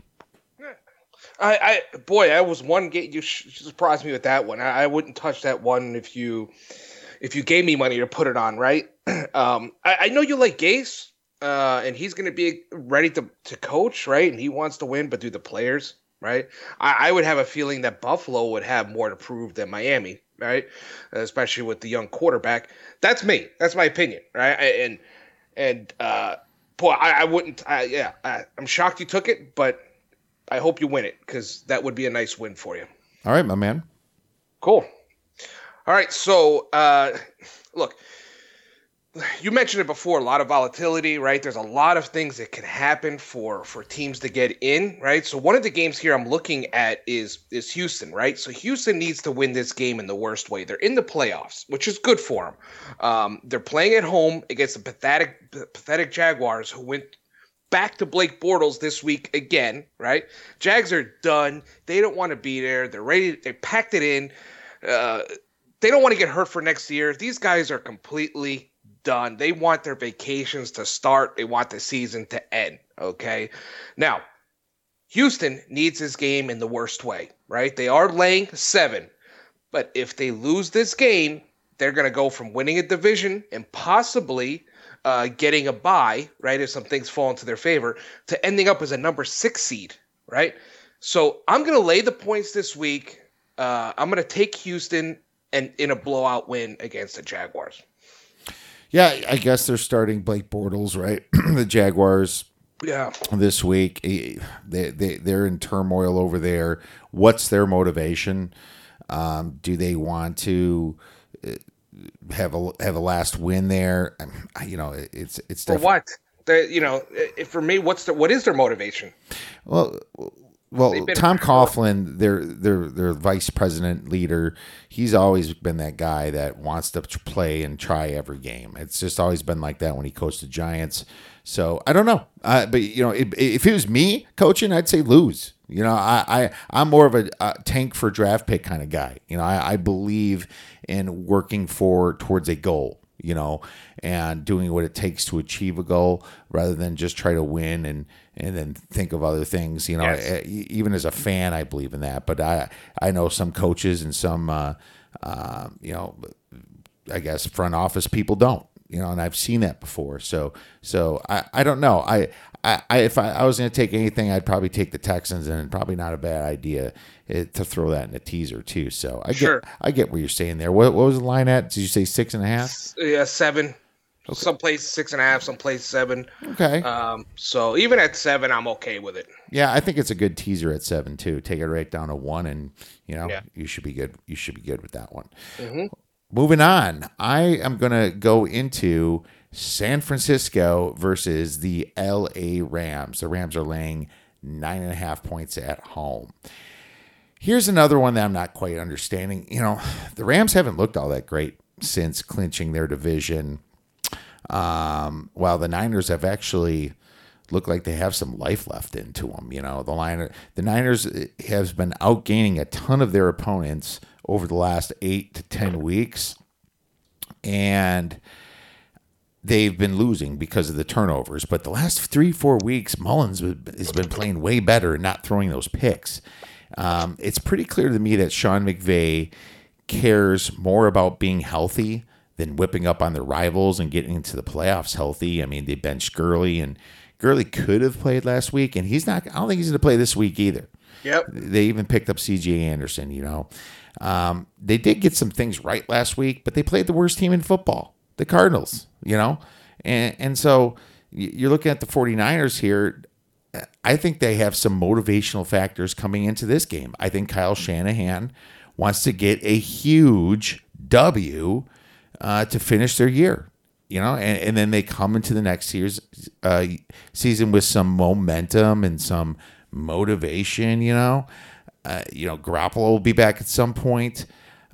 I, I boy, I was one game. You surprised me with that one. I, I wouldn't touch that one if you if you gave me money to put it on, right? um, I, I know you like Gase, uh, and he's going to be ready to to coach, right? And he wants to win, but do the players. Right, I, I would have a feeling that Buffalo would have more to prove than Miami, right? Especially with the young quarterback. That's me. That's my opinion, right? And and uh, boy, I, I wouldn't. I, yeah, I, I'm shocked you took it, but I hope you win it because that would be a nice win for you. All right, my man. Cool. All right, so uh, look, you mentioned it before, a lot of volatility, right? There's a lot of things that can happen for, for teams to get in, right? So one of the games here I'm looking at is is Houston, right? So Houston needs to win this game in the worst way. They're in the playoffs, which is good for them. Um, they're playing at home against the pathetic, pathetic Jaguars who went back to Blake Bortles this week again, right? Jags are done. They don't want to be there. They're ready. They packed it in. Uh, they don't want to get hurt for next year. These guys are completely done. They want their vacations to start. They want the season to end. Okay. Now, Houston needs this game in the worst way, right? They are laying seven, but if they lose this game, they're going to go from winning a division and possibly uh, getting a bye, right? If some things fall into their favor, to ending up as a number six seed, right? So I'm going to lay the points this week. Uh, I'm going to take Houston and in a blowout win against the Jaguars. Yeah, I guess they're starting Blake Bortles, right? The Jaguars. Yeah. This week, they they they're in turmoil over there. What's their motivation? Um, do they want to have a have a last win there? You know, it's it's for what? They, you know, for me, what's the what is their motivation? Well. Well, Tom Coughlin, their their their vice president leader, he's always been that guy that wants to play and try every game. It's just always been like that when he coached the Giants. So I don't know, uh, but you know, if, if it was me coaching, I'd say lose. You know, I, I I'm more of a, a tank for draft pick kind of guy. You know, I, I believe in working for towards a goal. You know, and doing what it takes to achieve a goal rather than just try to win and, and then think of other things. You know, yes. Even as a fan, I believe in that. But I I know some coaches and some, uh, uh, you know, I guess front office people don't. You know, and I've seen that before. So so I, I don't know. I, I, I if I, I was going to take anything, I'd probably take the Texans, and probably not a bad idea to throw that in a teaser too. So I sure. get I get what you're saying there. What what was the line at? Did you say six and a half? Yeah, seven. Okay. Some place six and a half, some place seven. Okay. Um. So even at seven, I'm okay with it. Yeah, I think it's a good teaser at seven too. Take it right down to one, and you know yeah. you should be good. You should be good with that one. Mm-hmm. Moving on, I am gonna go into San Francisco versus the L A Rams. The Rams are laying nine and a half points at home. Here's another one that I'm not quite understanding. You know, the Rams haven't looked all that great since clinching their division, um, while the Niners have actually looked like they have some life left into them. You know, the Liner, the Niners have been outgaining a ton of their opponents over the last eight to ten weeks, and they've been losing because of the turnovers. But the last three, four weeks, Mullins has been playing way better and not throwing those picks. Um, it's pretty clear to me that Sean McVay cares more about being healthy than whipping up on their rivals and getting into the playoffs healthy. I mean, they benched Gurley, and Gurley could have played last week, and he's not. I don't think he's going to play this week either. Yep. They even picked up C J Anderson. You know, um, they did get some things right last week, but they played the worst team in football, the Cardinals. You know, and and so you're looking at the 49ers here. I think they have some motivational factors coming into this game. I think Kyle Shanahan wants to get a huge W uh, to finish their year, you know, and, and then they come into the next year's uh, season with some momentum and some motivation, you know. Uh, you know, Garoppolo will be back at some point.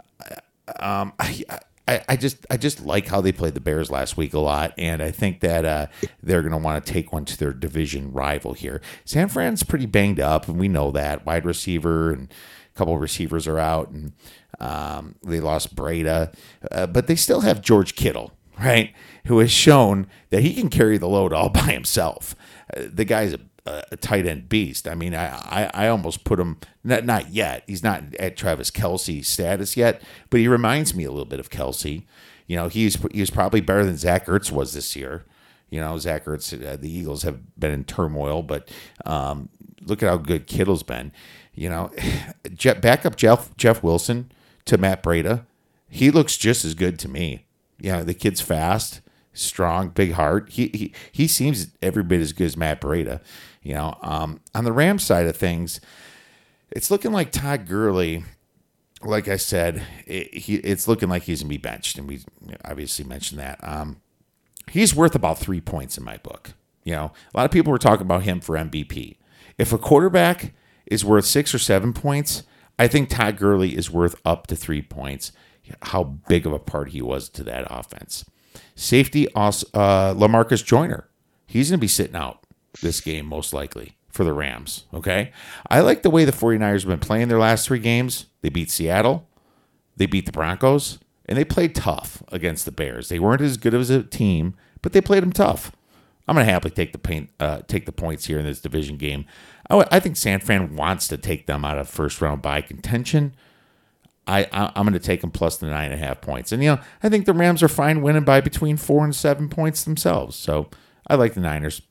Um, I, I, I just I just like how they played the Bears last week a lot, and I think that uh, they're going to want to take one to their division rival here. San Fran's pretty banged up, and we know that. Wide receiver and a couple of receivers are out, and um, they lost Breda, uh, but they still have George Kittle, right, who has shown that he can carry the load all by himself. Uh, the guy's a a tight end beast. I mean, I, I, I almost put him, not, not yet. He's not at Travis Kelce status yet, but he reminds me a little bit of Kelce. You know, he's he was probably better than Zach Ertz was this year. You know, Zach Ertz, uh, the Eagles have been in turmoil, but um, look at how good Kittle's been. You know, Jeff, back up Jeff, Jeff Wilson to Matt Breda. He looks just as good to me. You know, the kid's fast. strong, big heart. He he he seems every bit as good as Matt Breida. You know, um, on the Rams side of things, it's looking like Todd Gurley. Like I said, it, he it's looking like he's gonna be benched, and we obviously mentioned that. Um, he's worth about three points in my book. You know, a lot of people were talking about him for M V P. If a quarterback is worth six or seven points, I think Todd Gurley is worth up to three points. How big of a part he was to that offense. Safety, also, uh, LaMarcus Joyner. He's going to be sitting out this game most likely for the Rams. Okay, I like the way the 49ers have been playing their last three games. They beat Seattle, they beat the Broncos, and they played tough against the Bears. They weren't as good as a team, but they played them tough. I'm going to happily take the paint, uh, take the points here in this division game. I, w- I think San Fran wants to take them out of first round bye contention. I, I I'm going to take them plus the nine and a half points, and you know I think the Rams are fine winning by between four and seven points themselves. So I like the Niners.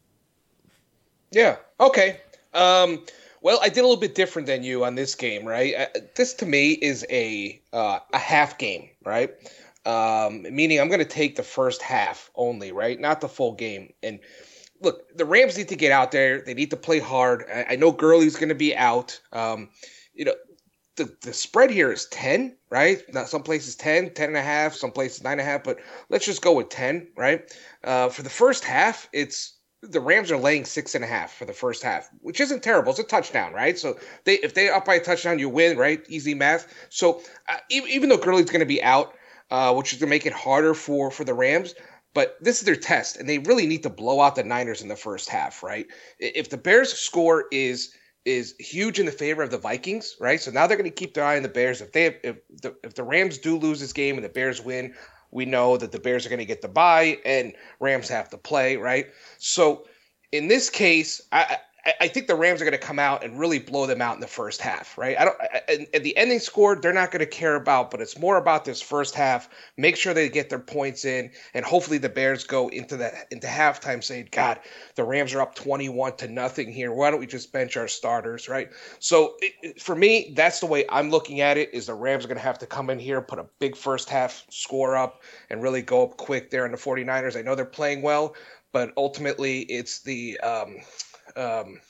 Yeah. Okay. Um, well, I did a little bit different than you on this game, right? Uh, this to me is a uh, a half game, right? Um, meaning I'm going to take the first half only, right? Not the full game. And look, the Rams need to get out there. They need to play hard. I, I know Gurley's going to be out. Um, you know, the, the spread here is ten, right? Now, some places ten, ten and a half, some places nine and a half, but let's just go with ten, right? Uh, for the first half, it's the Rams are laying six and a half for the first half, which isn't terrible. It's a touchdown, right? So they if they up by a touchdown, you win, right? Easy math. So uh, even, even though Gurley's going to be out, Uh, which is going to make it harder for, for the Rams. But this is their test, and they really need to blow out the Niners in the first half, right? If the Bears' score is is huge in the favor of the Vikings, right? So now they're going to keep their eye on the Bears. If they if the if the Rams do lose this game and the Bears win, we know that the Bears are going to get the bye and Rams have to play, right? So in this case, I. I think the Rams are going to come out and really blow them out in the first half, right? I don't. I, and the ending score, they're not going to care about, but it's more about this first half. Make sure they get their points in, and hopefully the Bears go into the into halftime saying, "God, the Rams are up twenty-one to nothing here. Why don't we just bench our starters?" Right? So it, for me, that's the way I'm looking at it. Is the Rams are going to have to come in here, put a big first half score up, and really go up quick there on the 49ers. I know they're playing well, but ultimately it's the um, Um,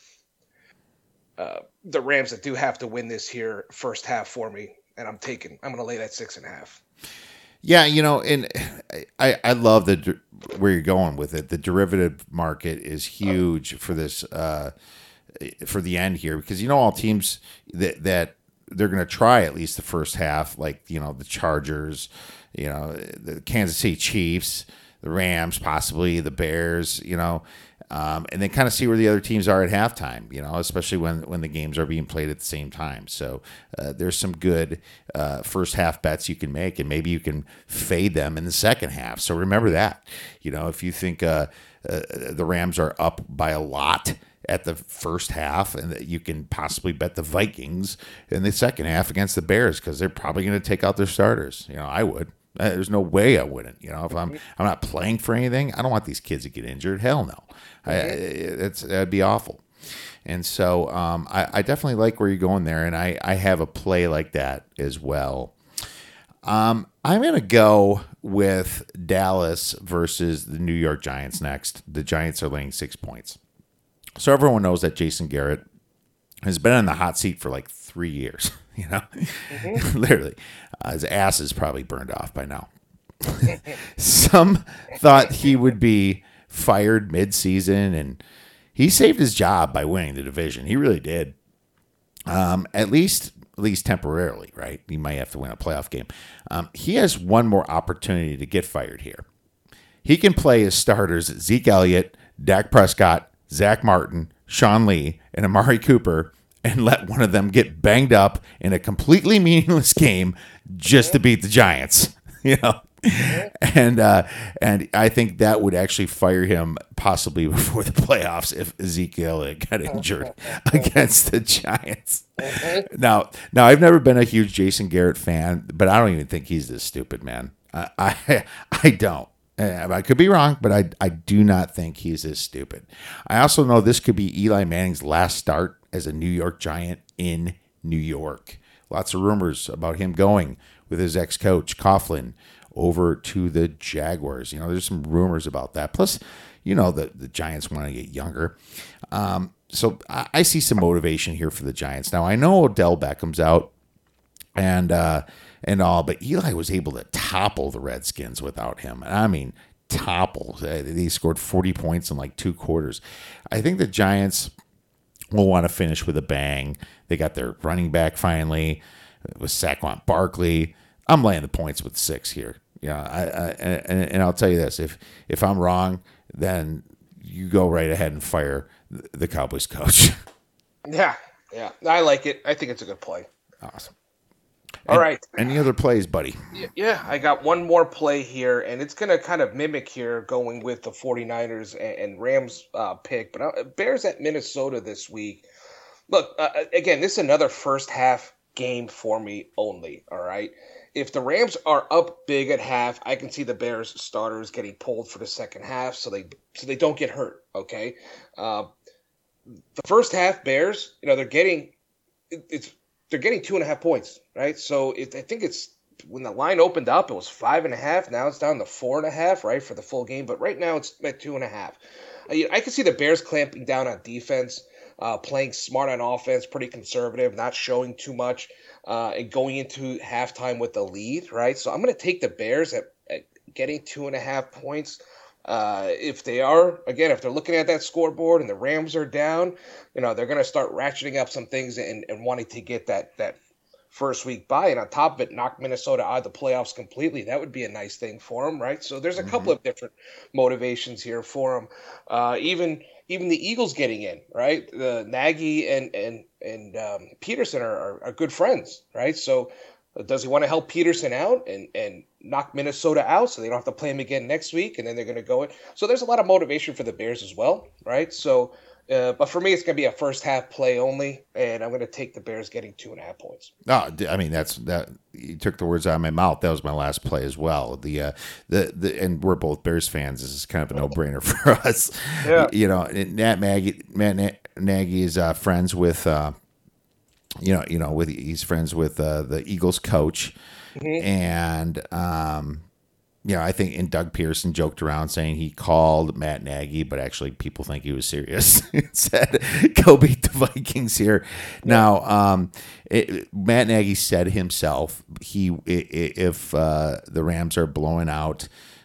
uh, the Rams that do have to win this here first half for me, and I'm taking. I'm going to lay that six and a half. Yeah, you know, and I I love the where you're going with it. The derivative market is huge for this uh, for the end here because you know all teams that that they're going to try at least the first half, like you know the Chargers, you know the Kansas City Chiefs, the Rams, possibly the Bears, you know. Um, and then kind of see where the other teams are at halftime, you know, especially when, when the games are being played at the same time. So uh, there's some good uh, first half bets you can make, and maybe you can fade them in the second half. So remember that, you know, if you think uh, uh, the Rams are up by a lot at the first half, and that you can possibly bet the Vikings in the second half against the Bears because they're probably going to take out their starters. You know, I would. There's no way I wouldn't. You know, if I'm I'm not playing for anything, I don't want these kids to get injured. Hell no. I, it's that'd be awful. And so um, I, I definitely like where you're going there, and I, I have a play like that as well. Um, I'm going to go with Dallas versus the New York Giants next. The Giants are laying six points. So everyone knows that Jason Garrett has been on the hot seat for like three years. You know, mm-hmm. Literally, uh, his ass is probably burned off by now. Some thought he would be fired mid-season, and he saved his job by winning the division. He really did. Um, at least, at least temporarily, right? He might have to win a playoff game. Um, he has one more opportunity to get fired here. He can play his starters Zeke Elliott, Dak Prescott, Zach Martin, Sean Lee, and Amari Cooper, and let one of them get banged up in a completely meaningless game just to beat the Giants, you know. And uh, and I think that would actually fire him possibly before the playoffs if Ezekiel got injured against the Giants. Now, now I've never been a huge Jason Garrett fan, but I don't even think he's this stupid, man. I I, I don't. I could be wrong, but I I do not think he's this stupid. I also know this could be Eli Manning's last start as a New York Giant in New York. Lots of rumors about him going with his ex-coach, Coughlin, over to the Jaguars. You know, there's some rumors about that. Plus, you know, the, the Giants want to get younger. Um, so I, I see some motivation here for the Giants. Now, I know Odell Beckham's out and uh, and all, but Eli was able to topple the Redskins without him. And I mean, topple. They scored forty points in like two quarters. I think the Giants will want to finish with a bang. They got their running back finally with Saquon Barkley. I'm laying the points with six here. Yeah, I, I and, and I'll tell you this: if if I'm wrong, then you go right ahead and fire the Cowboys coach. Yeah, yeah, I like it. I think it's a good play. Awesome. All and, right. Any other plays, buddy? Yeah, I got one more play here, and it's going to kind of mimic here going with the 49ers and, and Rams uh, pick. But uh, Bears at Minnesota this week. Look, uh, again, this is another first half game for me only, all right? If the Rams are up big at half, I can see the Bears starters getting pulled for the second half so they so they don't get hurt, okay? Uh, the first half, Bears, you know, they're getting it, it's they're getting two and a half points, right? So it, I think it's when the line opened up, it was five and a half. Now it's down to four and a half, right, for the full game. But right now it's at two and a half. I, I can see the Bears clamping down on defense, uh, playing smart on offense, pretty conservative, not showing too much, uh, and going into halftime with the lead, right? So I'm going to take the Bears at, at getting two and a half points. Uh, if they are, again, if they're looking at that scoreboard and the Rams are down, you know, they're going to start ratcheting up some things and, and wanting to get that that first week bye. And on top of it, knock Minnesota out of the playoffs completely. That would be a nice thing for them, right? So there's a mm-hmm. couple of different motivations here for them. Uh, even even the Eagles getting in, right? The Nagy and and and um, Peterson are, are, are good friends, right? So does he want to help Peterson out and, and knock Minnesota out so they don't have to play him again next week and then they're going to go in? So there's a lot of motivation for the Bears as well, right? So, uh, but for me, it's going to be a first half play only, and I'm going to take the Bears getting two and a half points. No, I mean that's that. You took the words out of my mouth. That was my last play as well. The uh, the the and we're both Bears fans. This is kind of a no brainer for us. Yeah. You know, Matt Nagy, Matt Nagy is uh, friends with. Uh, You know, you know, with he's friends with uh, the Eagles coach, mm-hmm. and um, you know, I think and Doug Pearson joked around saying he called Matt Nagy, but actually people think he was serious. He said, "Go beat the Vikings here." Yeah. Now, um, it, Matt Nagy said himself, he if uh, the Rams are blowing out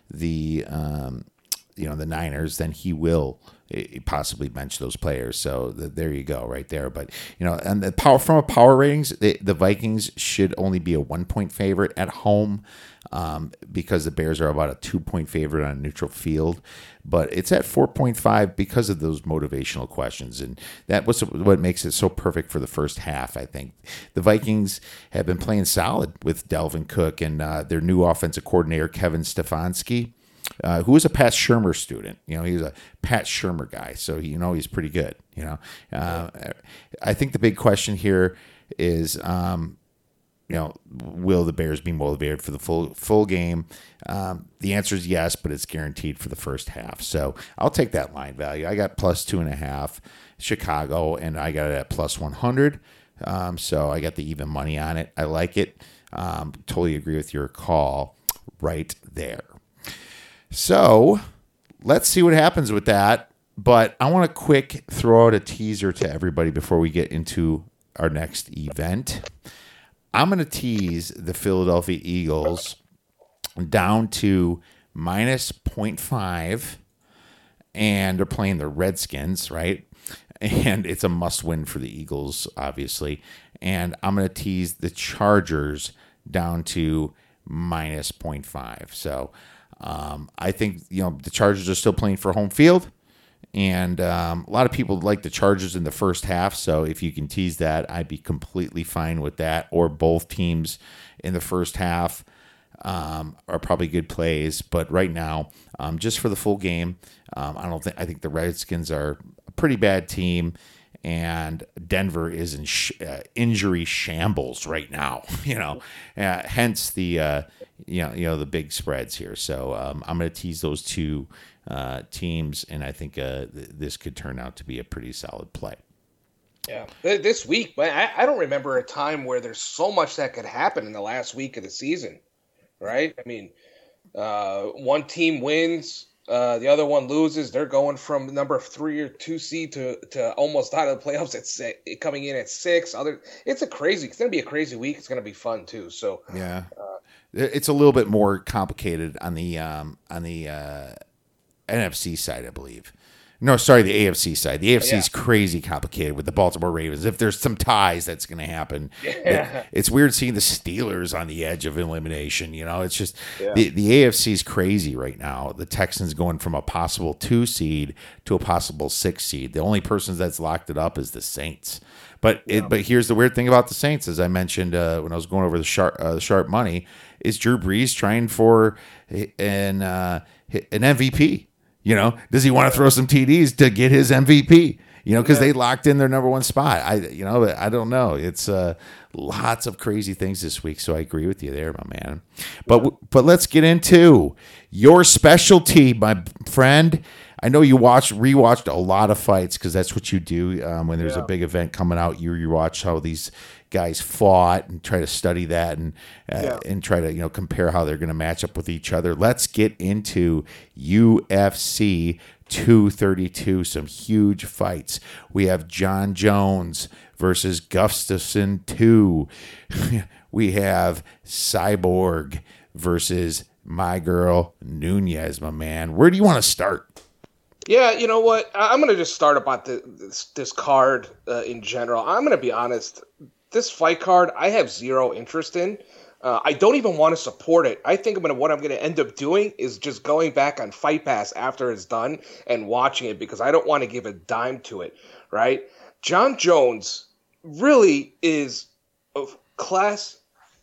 the um, you know the Niners, then he will. Possibly bench those players. So the, there you go, right there. But you know, and the power from a power ratings, the, the Vikings should only be a one point favorite at home um, because the Bears are about a two point favorite on a neutral field. But it's at four point five because of those motivational questions, and that was what makes it so perfect for the first half. I think the Vikings have been playing solid with Dalvin Cook and uh, their new offensive coordinator Kevin Stefanski. Uh, who was a Pat Shurmur student. You know, he was a Pat Shurmur guy, so he, you know he's pretty good. You know, uh, I think the big question here is, um, you know, will the Bears be motivated for the full full game? Um, the answer is yes, but it's guaranteed for the first half. So I'll take that line value. I got plus two and a half Chicago, and I got it at plus one hundred. Um, so I got the even money on it. I like it. Um, totally agree with your call right there. So let's see what happens with that. But I want to quick throw out a teaser to everybody before we get into our next event. I'm going to tease the Philadelphia Eagles down to minus zero point five, and they're playing the Redskins, right? And it's a must-win for the Eagles, obviously. And I'm going to tease the Chargers down to minus zero point five. So Um, I think, you know, the Chargers are still playing for home field, and um, a lot of people like the Chargers in the first half. So if you can tease that, I'd be completely fine with that. Or both teams in the first half um, are probably good plays. But right now, um, just for the full game, um, I don't think I think the Redskins are a pretty bad team. And Denver is in sh- uh, injury shambles right now, you know, uh, hence the, uh, you know, you know, the big spreads here. So um, I'm going to tease those two uh, teams, and I think uh, th- this could turn out to be a pretty solid play. Yeah, this week, I, I don't remember a time where there's so much that could happen in the last week of the season, right? I mean, Uh, one team wins, uh, the other one loses. They're going from number three or two seed to, to almost out of the playoffs at six, coming in at six. Other, it's a crazy. It's going to be a crazy week. It's going to be fun too. So yeah, uh, it's a little bit more complicated on the um, on the uh, N F C side, I believe. No, sorry, the A F C side. The A F C is yeah. crazy complicated with the Baltimore Ravens. If there's some ties, that's going to happen. Yeah. It, it's weird seeing the Steelers on the edge of elimination. You know, it's just yeah. the, the A F C is crazy right now. The Texans going from a possible two seed to a possible six seed. The only person that's locked it up is the Saints. But yeah. it, but here's the weird thing about the Saints, as I mentioned uh, when I was going over the sharp uh, the sharp money, is Drew Brees trying for an uh, an M V P. You know, does he want to throw some T Ds to get his M V P? You know, because yeah. they locked in their number one spot. I, you know, I don't know. It's uh, lots of crazy things this week. So I agree with you there, my man. But yeah. but let's get into your specialty, my friend. I know you watched rewatched a lot of fights because that's what you do um, when there's yeah. a big event coming out. You you watch how these guys fought and try to study that and uh, yeah. and try to you know compare how they're going to match up with each other. Let's get into U F C two thirty-two. Some huge fights. We have Jon Jones versus Gustafsson two. We have Cyborg versus my girl Nunes, my man. Where do you want to start? Yeah, you know what? I'm going to just start about the, this, this card uh, in general. I'm going to be honest. This fight card, I have zero interest in. Uh, I don't even want to support it. I think I'm gonna, what I'm going to end up doing is just going back on Fight Pass after it's done and watching it because I don't want to give a dime to it, right? Jon Jones really is a class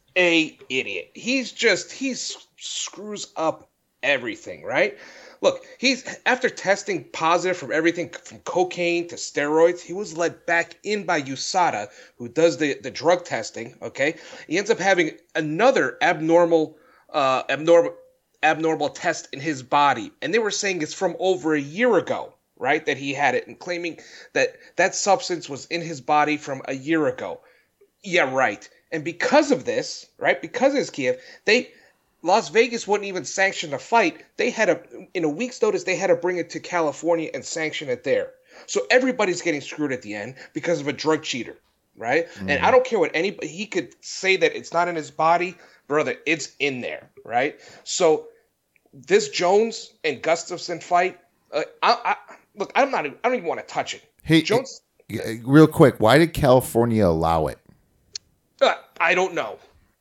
A idiot. He's just, he screws up everything, right? Look, he's after testing positive from everything from cocaine to steroids, he was let back in by U S A D A, who does the, the drug testing, okay? He ends up having another abnormal uh, abnormal abnormal test in his body, and they were saying it's from over a year ago, right, that he had it, and claiming that that substance was in his body from a year ago. Yeah, right. And because of this, right, because of this, Kiev, they... Las Vegas wouldn't even sanction the fight. They had to, in a week's notice, they had to bring it to California and sanction it there. So everybody's getting screwed at the end because of a drug cheater, right? Mm-hmm. And I don't care what anybody, he could say that it's not in his body, brother, it's in there, right? So this Jones and Gustafsson fight, uh, I, I, look, I'm not, I don't even want to touch it. Hey, Jones, real quick, why did California allow it? Uh, I don't know.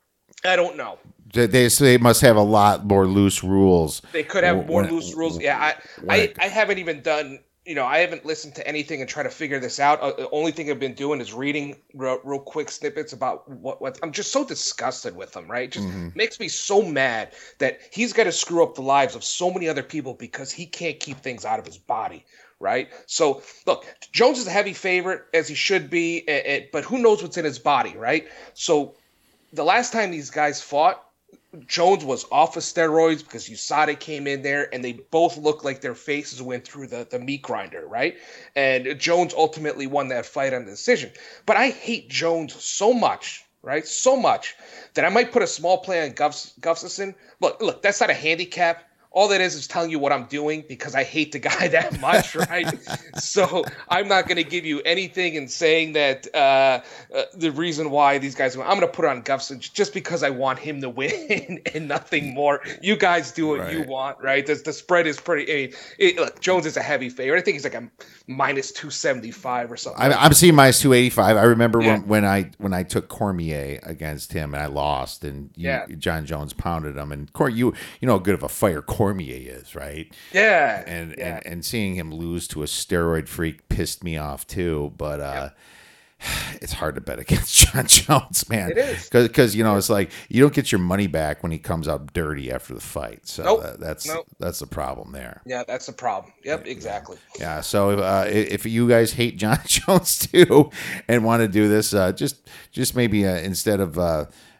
I don't know. They they must have a lot more loose rules. They could have more when, loose rules. Yeah, I, I, I haven't even done, you know, I haven't listened to anything and try to figure this out. Uh, the only thing I've been doing is reading real, real quick snippets about what, what I'm just so disgusted with him, right? It just mm-hmm. makes me so mad that he's got to screw up the lives of so many other people because he can't keep things out of his body. Right. So, look, Jones is a heavy favorite, as he should be, it, it, but who knows what's in his body, right? So the last time these guys fought, Jones was off of steroids because U S A D A came in there and they both looked like their faces went through the, the meat grinder, right? And Jones ultimately won that fight on the decision. But I hate Jones so much, right? So much that I might put a small play on Gustafsson. Gustafsson. Look, look, that's not a handicap. All that is is telling you what I'm doing because I hate the guy that much, right? So I'm not going to give you anything in saying that uh, uh, the reason why these guys win. I'm going to put it on Gustafsson just because I want him to win and nothing more. You guys do what right. you want, right? The, the spread is pretty. I mean, it, look, Jones is a heavy favorite. I think he's like a minus two seventy-five or something. I'm, I'm seeing minus two eighty-five. I remember yeah. when, when I when I took Cormier against him and I lost, and you, yeah. Jon Jones pounded him. And Cor, you you know how good of a fighter Cormier is, right? Yeah. And, yeah. and and seeing him lose to a steroid freak pissed me off too. But uh, yeah. it's hard to bet against Jon Jones, man. It is. Because, you know, it's like you don't get your money back when he comes out dirty after the fight. So nope. that, that's nope. that's the problem there. Yeah, that's the problem. Yep, exactly. Yeah, yeah. So uh, if you guys hate Jon Jones too and want to do this, uh, just just maybe uh, instead of uh,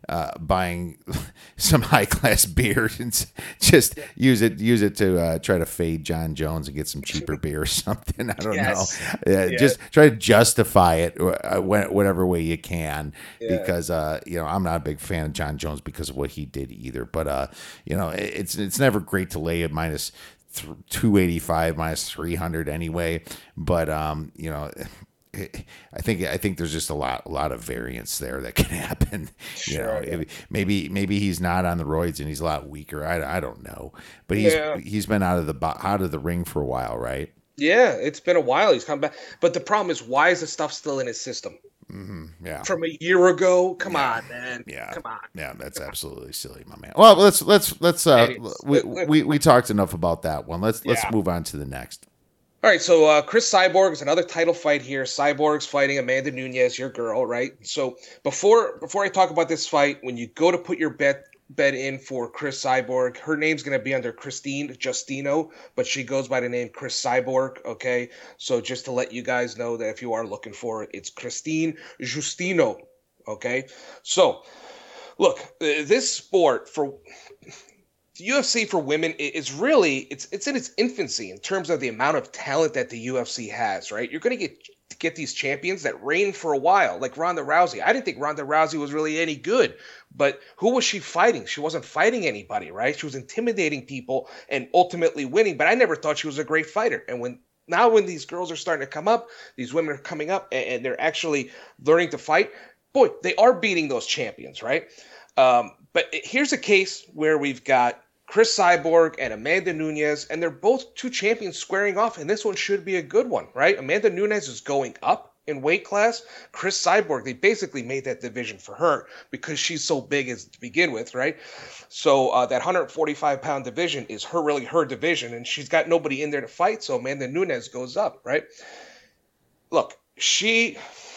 uh, buying some high class beer and s- just use it use it to uh, try to fade John Jones and get some cheaper beer or something. I don't Yes. know. Yeah, Yeah. Just try to justify it uh, wh- whatever way you can, Yeah. because uh, you know I'm not a big fan of John Jones because of what he did either. But uh, you know it- it's it's never great to lay at minus th- two eighty-five, minus three hundred anyway. But um, you know. I think I think there's just a lot a lot of variance there that can happen. You Sure, know, yeah. if- maybe maybe he's not on the roids and he's a lot weaker. I, I don't know, but he's Yeah. he's been out of the bo- out of the ring for a while, right? Yeah, it's been a while. He's come back. But the problem is, why is the stuff still in his system? Yeah, From a year ago? Come on, man. yeah, Come on. yeah. That's absolutely silly, my man. Well, let's let's let's uh Anyways, we, let- let- we we talked enough about that one. Let's let's Yeah. move on to the next. All right, so uh, Chris Cyborg is another title fight here. Cyborg's fighting Amanda Nunes, your girl, right? So before before I talk about this fight, when you go to put your bet bet in for Chris Cyborg, her name's going to be under Christine Justino, but she goes by the name Chris Cyborg, okay? So just to let you guys know that if you are looking for it, it's Christine Justino, okay? So look, uh, this sport for the U F C for women i- is really it's it's in its infancy in terms of the amount of talent that the U F C has, right? You're going to get get these champions that reign for a while, like Ronda Rousey. I didn't think Ronda Rousey was really any good, but who was she fighting? She wasn't fighting anybody, right? She was intimidating people and ultimately winning, but I never thought she was a great fighter. And when now when these girls are starting to come up, these women are coming up and, and they're actually learning to fight, boy, they are beating those champions, right? Um, but it- here's a case where we've got Chris Cyborg and Amanda Nunes, and they're both two champions squaring off, and this one should be a good one, right? Amanda Nunes is going up in weight class. Chris Cyborg, they basically made that division for her because she's so big as to begin with, right? So uh, that one forty-five pound division is her really her division, and she's got nobody in there to fight, so Amanda Nunes goes up, right? Look, she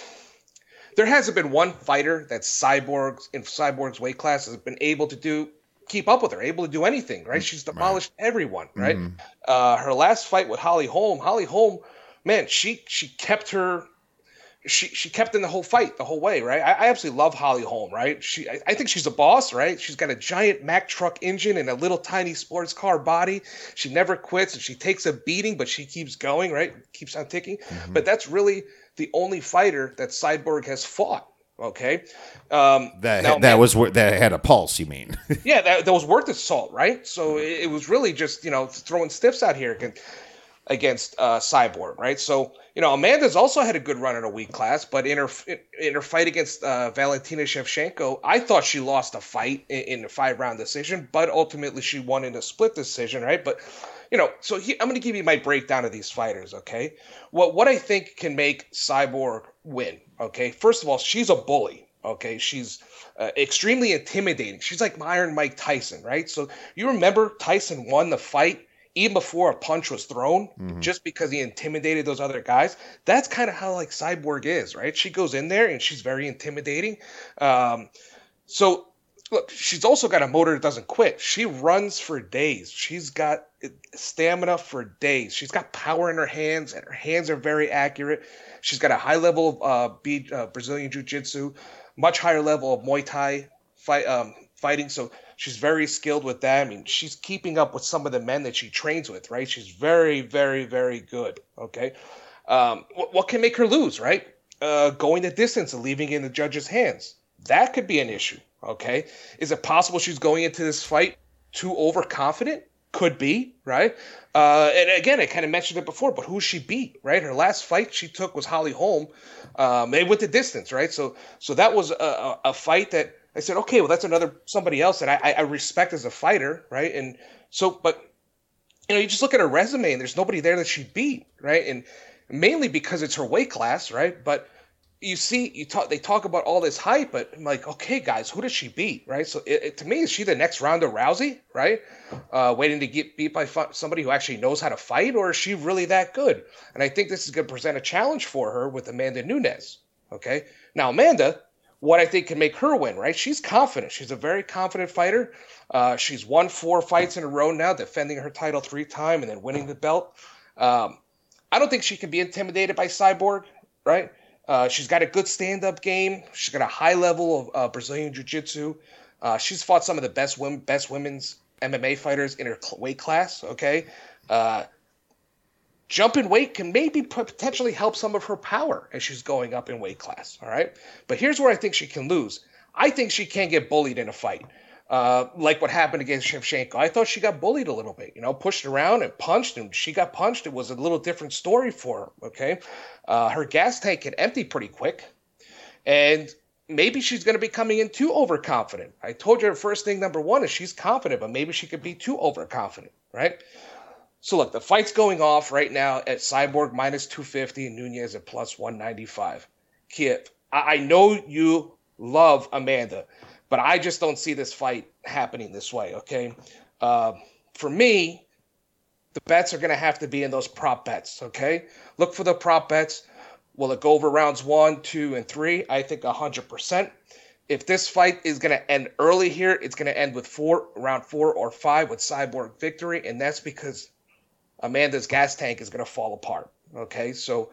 there hasn't been one fighter that Cyborg's in Cyborg's weight class has been able to do keep up with her, able to do anything, right? She's demolished everyone, right? Uh, her last fight with Holly Holm, Holly Holm, man, she she kept her. She she kept in the whole fight the whole way, right? I, I absolutely love Holly Holm, right? She I, I think she's a boss, right? She's got a giant Mack truck engine and a little tiny sports car body. She never quits and she takes a beating, but she keeps going, right? Keeps on ticking. But that's really the only fighter that Cyborg has fought. Okay, um, That now, that man- was where that had a pulse. You mean? yeah, that, that was worth its salt, right? So it, it was really just, you know, throwing stiffs out here against, against uh, Cyborg, right? So, you know, Amanda's also had a good run in a weight class, but in her in her fight against uh, Valentina Shevchenko, I thought she lost a fight in, in a five round decision, but ultimately she won in a split decision, right? But, you know, so he, I'm going to give you my breakdown of these fighters, okay? What what I think can make Cyborg win, okay? First of all, she's a bully. Okay, she's uh, extremely intimidating. She's like Iron Mike Tyson, right? So you remember Tyson won the fight even before a punch was thrown, just because he intimidated those other guys. That's kind of how like Cyborg is, right? She goes in there and she's very intimidating. Um, so look, she's also got a motor that doesn't quit. She runs for days. She's got stamina for days. She's got power in her hands, and her hands are very accurate. She's got a high level of uh, B, uh, Brazilian Jiu-Jitsu, much higher level of Muay Thai fight, um, fighting. So she's very skilled with that. I mean, she's keeping up with some of the men that she trains with, right? She's very, very, very good. Okay. Um, what, what can make her lose, right? Uh, going the distance and leaving it in the judge's hands. That could be an issue. Okay. Is it possible she's going into this fight too overconfident? Could be, right? Uh, and again, I kind of mentioned it before, but who she beat, right? Her last fight she took was Holly Holm. Um, they went the distance, right? So, so that was a, a, a fight that I said, okay, well, that's another somebody else that I, I respect as a fighter, right? And so, but you know, you just look at her resume, and there's nobody there that she beat, right? And mainly because it's her weight class, right? But you see, you talk. They talk about all this hype, but I'm like, okay, guys, who does she beat, right? So it, it, to me, is she the next Ronda Rousey, right? Uh, waiting to get beat by fu- somebody who actually knows how to fight, or is she really that good? And I think this is going to present a challenge for her with Amanda Nunes. Okay, now Amanda, what I think can make her win, right? She's confident. She's a very confident fighter. Uh, she's won four fights in a row now, defending her title three times and then winning the belt. Um, I don't think she can be intimidated by Cyborg, right? Uh, she's got a good stand-up game. She's got a high level of uh, Brazilian Jiu-Jitsu. Uh, she's fought some of the best women, best women's M M A fighters in her weight class. Okay, uh, jumping weight can maybe potentially help some of her power as she's going up in weight class. All right, but here's where I think she can lose. I think she can get bullied in a fight. Uh, like what happened against Shevchenko. I thought she got bullied a little bit, you know, pushed around and punched, and she got punched. It was a little different story for her, okay? Uh, her gas tank had emptied pretty quick, and maybe she's going to be coming in too overconfident. I told you her first thing, number one, is she's confident, but maybe she could be too overconfident, right? So, look, the fight's going off right now at Cyborg minus two fifty and Nunes at plus one ninety-five. Kiev, I, I know you love Amanda, but I just don't see this fight happening this way, okay? Uh, for me, the bets are going to have to be in those prop bets, okay? Look for the prop bets. Will it go over rounds one, two, and three? I think one hundred percent. If this fight is going to end early here, it's going to end with four, round four or five with Cyborg victory, and that's because Amanda's gas tank is going to fall apart, okay? So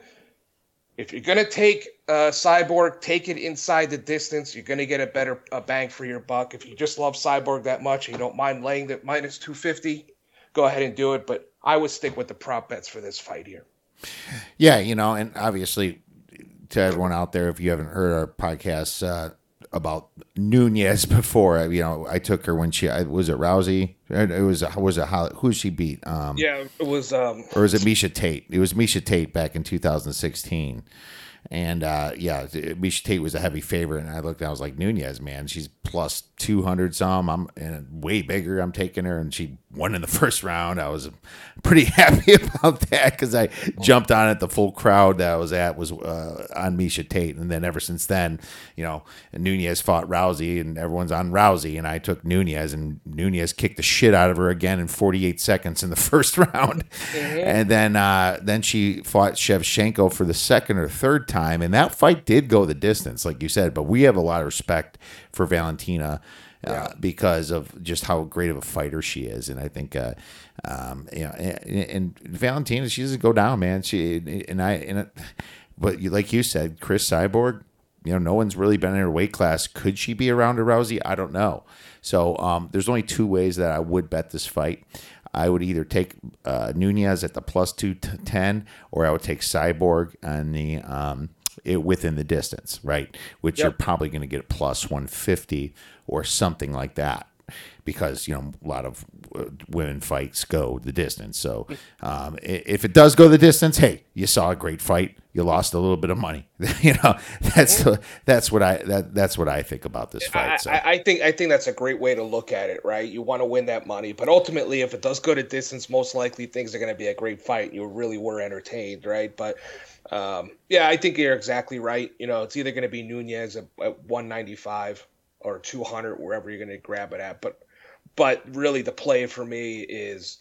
if you're going to take uh, Cyborg, take it inside the distance. You're going to get a better a bang for your buck. If you just love Cyborg that much and you don't mind laying the minus two fifty, go ahead and do it. But I would stick with the prop bets for this fight here. Yeah, you know, and obviously to everyone out there, if you haven't heard our podcasts uh, about Nunes before, you know, I took her when she was it Rousey. It was was it who she beat? Um, yeah, it was. Um, or was it Miesha Tate? It was Miesha Tate back in two thousand sixteen. And uh, yeah, Miesha Tate was a heavy favorite, and I looked, I was like, Nunes, man, she's plus two hundred some. I'm and way bigger. I'm taking her, and she won in the first round. I was pretty happy about that because I jumped on it. The full crowd that I was at was uh, on Miesha Tate, and then ever since then, you know, Nunes fought Rousey, and everyone's on Rousey, and I took Nunes, and Nunes kicked the shit out of her again in forty-eight seconds in the first round, mm-hmm. and then uh, then she fought Shevchenko for the second or third time, and that fight did go the distance, like you said. But we have a lot of respect for Valentina uh, yeah. because of just how great of a fighter she is, and I think, uh, um, you know, and, and Valentina, she doesn't go down, man. She and I, and it, but you, like you said, Chris Cyborg, you know, no one's really been in her weight class. Could she be around a Rousey? I don't know. So um, there's only two ways that I would bet this fight. I would either take uh, Nunes at the plus two ten, or I would take Cyborg on the um, it, within the distance, right? Which yep. you're probably going to get plus one fifty or something like that, because you know a lot of uh, women fights go the distance. So um, if it does go the distance, hey, you saw a great fight. You lost a little bit of money. you know, that's that's what I that that's what I think about this fight. So. I, I think I think that's a great way to look at it, right? You want to win that money, but ultimately, if it does go to distance, most likely things are going to be a great fight. You really were entertained, right? But um, yeah, I think you're exactly right. You know, it's either going to be Nunes at, at one ninety-five or two hundred, wherever you're going to grab it at. But but really, the play for me is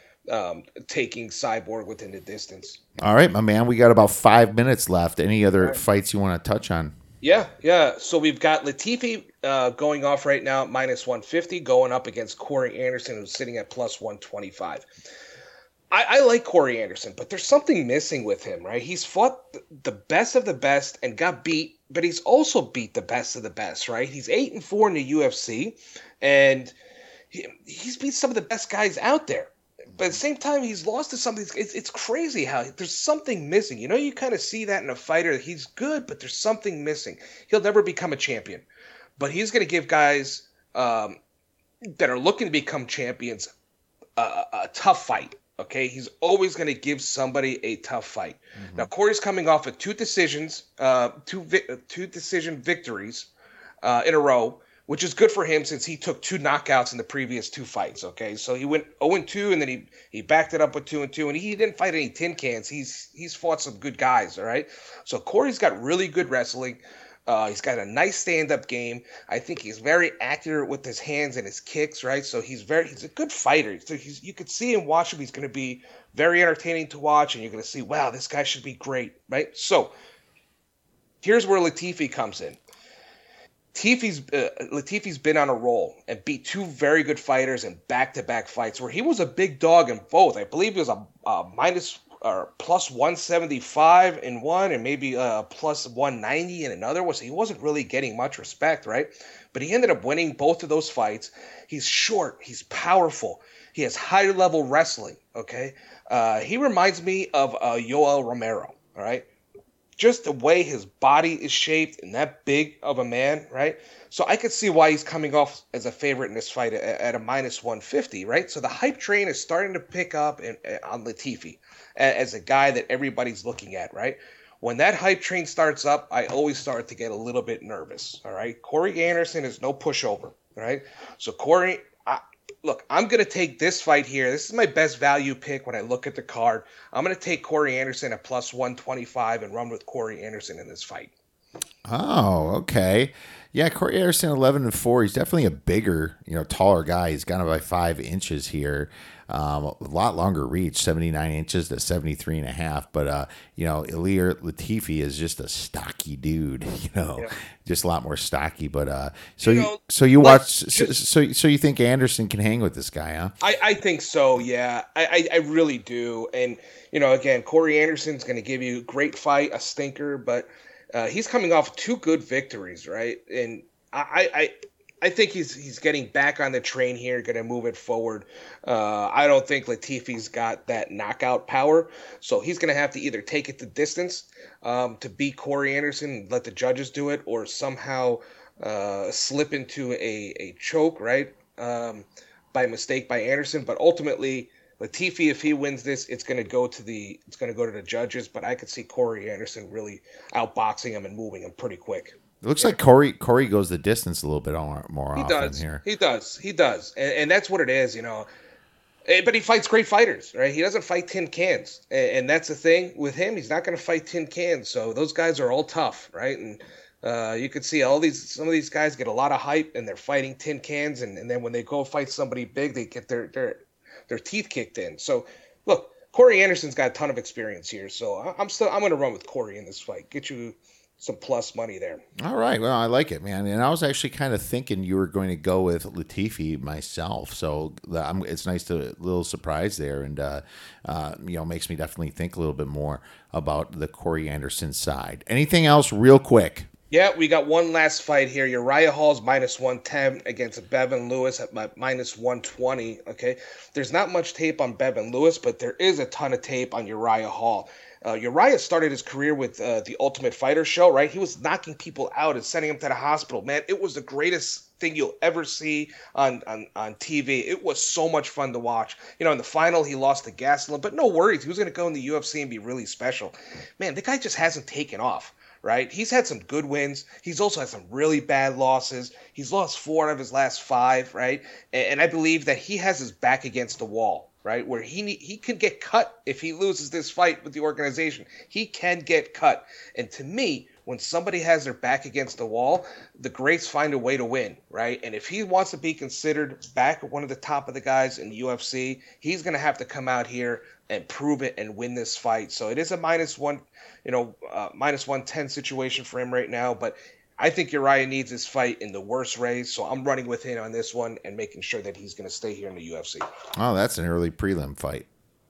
um, taking Cyborg within the distance. All right, my man. We got about five minutes left. Any other right. fights you want to touch on? Yeah, yeah. So we've got Latifi uh, going off right now at minus one fifty, going up against Corey Anderson, who's sitting at plus one twenty-five. I, I like Corey Anderson, but there's something missing with him, right? He's fought the best of the best and got beat, but he's also beat the best of the best, right? He's eight and four in the U F C, and he, he's beat some of the best guys out there. But at the same time, he's lost to something. It's, it's crazy how there's something missing. You know, you kind of see that in a fighter. He's good, but there's something missing. He'll never become a champion. But he's going to give guys um, that are looking to become champions a, a, a tough fight. Okay, he's always going to give somebody a tough fight. Mm-hmm. Now, Corey's coming off of two decisions, uh, two vi- two decision victories uh, in a row, which is good for him since he took two knockouts in the previous two fights, okay? So he went oh and two, and then he, he backed it up with two and two, and he didn't fight any tin cans. He's he's fought some good guys, all right? So Corey's got really good wrestling. Uh, he's got a nice stand-up game. I think he's very accurate with his hands and his kicks, right? So he's very he's a good fighter. So he's you could see him watch him. He's going to be very entertaining to watch, and you're going to see, wow, this guy should be great, right? So here's where Latifi comes in. Latifi's, uh, Latifi's been on a roll and beat two very good fighters in back-to-back fights where he was a big dog in both. I believe he was a, a minus or plus one seventy-five in one and maybe uh, plus one ninety in another. Was he wasn't really getting much respect, right? But he ended up winning both of those fights. He's short. He's powerful. He has high level wrestling. Okay, uh, he reminds me of uh, Yoel Romero. All right, just the way his body is shaped and that big of a man, right? So I could see why he's coming off as a favorite in this fight at, at a minus one fifty, right? So the hype train is starting to pick up in, on Latifi as a guy that everybody's looking at, right? When that hype train starts up, I always start to get a little bit nervous, all right? Corey Anderson is no pushover, all right? So Corey, I, look, I'm going to take this fight here. This is my best value pick when I look at the card. I'm going to take Corey Anderson at plus one twenty-five and run with Corey Anderson in this fight. Oh, okay. Yeah, Corey Anderson, eleven and four. He's definitely a bigger, you know, taller guy. He's gone up by five inches here. Um, a lot longer reach, seventy-nine inches to seventy-three and a half. But, uh, you know, Ilir Latifi is just a stocky dude, you know, yeah. just a lot more stocky. But uh, so you, know, so you watch, so, so so you think Anderson can hang with this guy, huh? I, I think so, yeah. I, I, I really do. And, you know, again, Corey Anderson's going to give you a great fight, a stinker, but uh, he's coming off two good victories, right? And I, I I think he's he's getting back on the train here, going to move it forward. Uh, I don't think Latifi's got that knockout power, so he's going to have to either take it the distance um, to beat Corey Anderson and let the judges do it, or somehow uh, slip into a, a choke, right, um, by mistake by Anderson. But ultimately, Latifi, if he wins this, it's going to go to the it's going to go to the judges. But I could see Corey Anderson really outboxing him and moving him pretty quick. It looks yeah. like Corey Corey goes the distance a little bit more he often does. here. He does. He does. And, and that's what it is, you know. But he fights great fighters, right? He doesn't fight tin cans. And, and that's the thing with him. He's not going to fight tin cans. So those guys are all tough, right? And uh, you could see all these, some of these guys get a lot of hype and they're fighting tin cans. And, and then when they go fight somebody big, they get their, their, their teeth kicked in. So look, Corey Anderson's got a ton of experience here. So I'm still, I'm going to run with Corey in this fight. Get you some plus money there. All right. Well, I like it, man. And I was actually kind of thinking you were going to go with Latifi myself. So I'm, it's nice to a little surprise there. And, uh, uh, you know, makes me definitely think a little bit more about the Corey Anderson side. Anything else real quick? Yeah, we got one last fight here. Uriah Hall's minus one ten against Bevan Lewis at minus one twenty. Okay. There's not much tape on Bevan Lewis, but there is a ton of tape on Uriah Hall. Uh, Uriah started his career with uh, the Ultimate Fighter show, right? He was knocking people out and sending them to the hospital. Man, it was the greatest thing you'll ever see on, on, on T V. It was so much fun to watch. You know, in the final, he lost to Gastelum, but no worries. He was going to go in the U F C and be really special. Man, the guy just hasn't taken off, right? He's had some good wins. He's also had some really bad losses. He's lost four out of his last five, right? And, and I believe that he has his back against the wall, right, where he he could get cut if he loses this fight with the organization. He can get cut. And to me, when somebody has their back against the wall, the greats find a way to win, right? And if he wants to be considered back one of the top of the guys in the U F C, he's going to have to come out here and prove it and win this fight. So it is a minus one, you know, uh, minus one ten situation for him right now, but I think Uriah needs this fight in the worst race, so I'm running with him on this one and making sure that he's going to stay here in the U F C. Oh, that's an early prelim fight.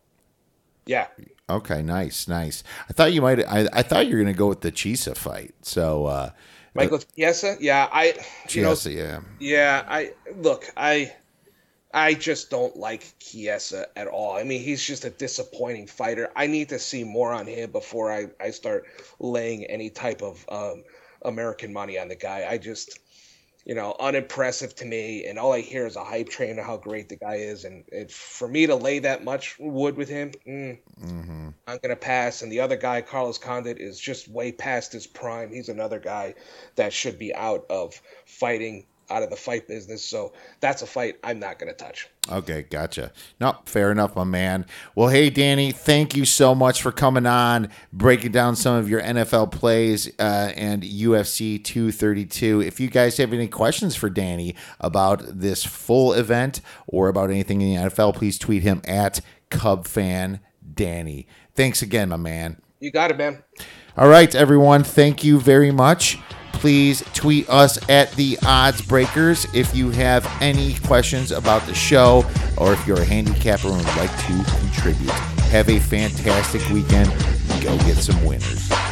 Yeah. Okay, nice, nice. I thought you might. I, I thought you were going to go with the Chiesa fight. So, uh, Michael Chiesa, yeah, I. Chiesa, you know, yeah, yeah. I look, I, I just don't like Chiesa at all. I mean, he's just a disappointing fighter. I need to see more on him before I, I start laying any type of um, American money on the guy. I just, you know, unimpressive to me, and all I hear is a hype train of how great the guy is, and it, for me to lay that much wood with him, mm, mm-hmm. I'm gonna pass. And the other guy, Carlos Condit, is just way past his prime. He's another guy that should be out of fighting, out of the fight business. So that's a fight I'm not gonna touch. Okay, gotcha. No, fair enough, my man. Well, hey, Danny, thank you so much for coming on, breaking down some of your N F L plays uh, and U F C two thirty-two. If you guys have any questions for Danny about this full event or about anything in the N F L, please tweet him at CubFanDanny. Thanks again, my man. You got it, man. All right, everyone. Thank you very much. please tweet us at the Odds Breakers if you have any questions about the show or if you're a handicapper and would like to contribute. Have a fantastic weekend. Go get some winners.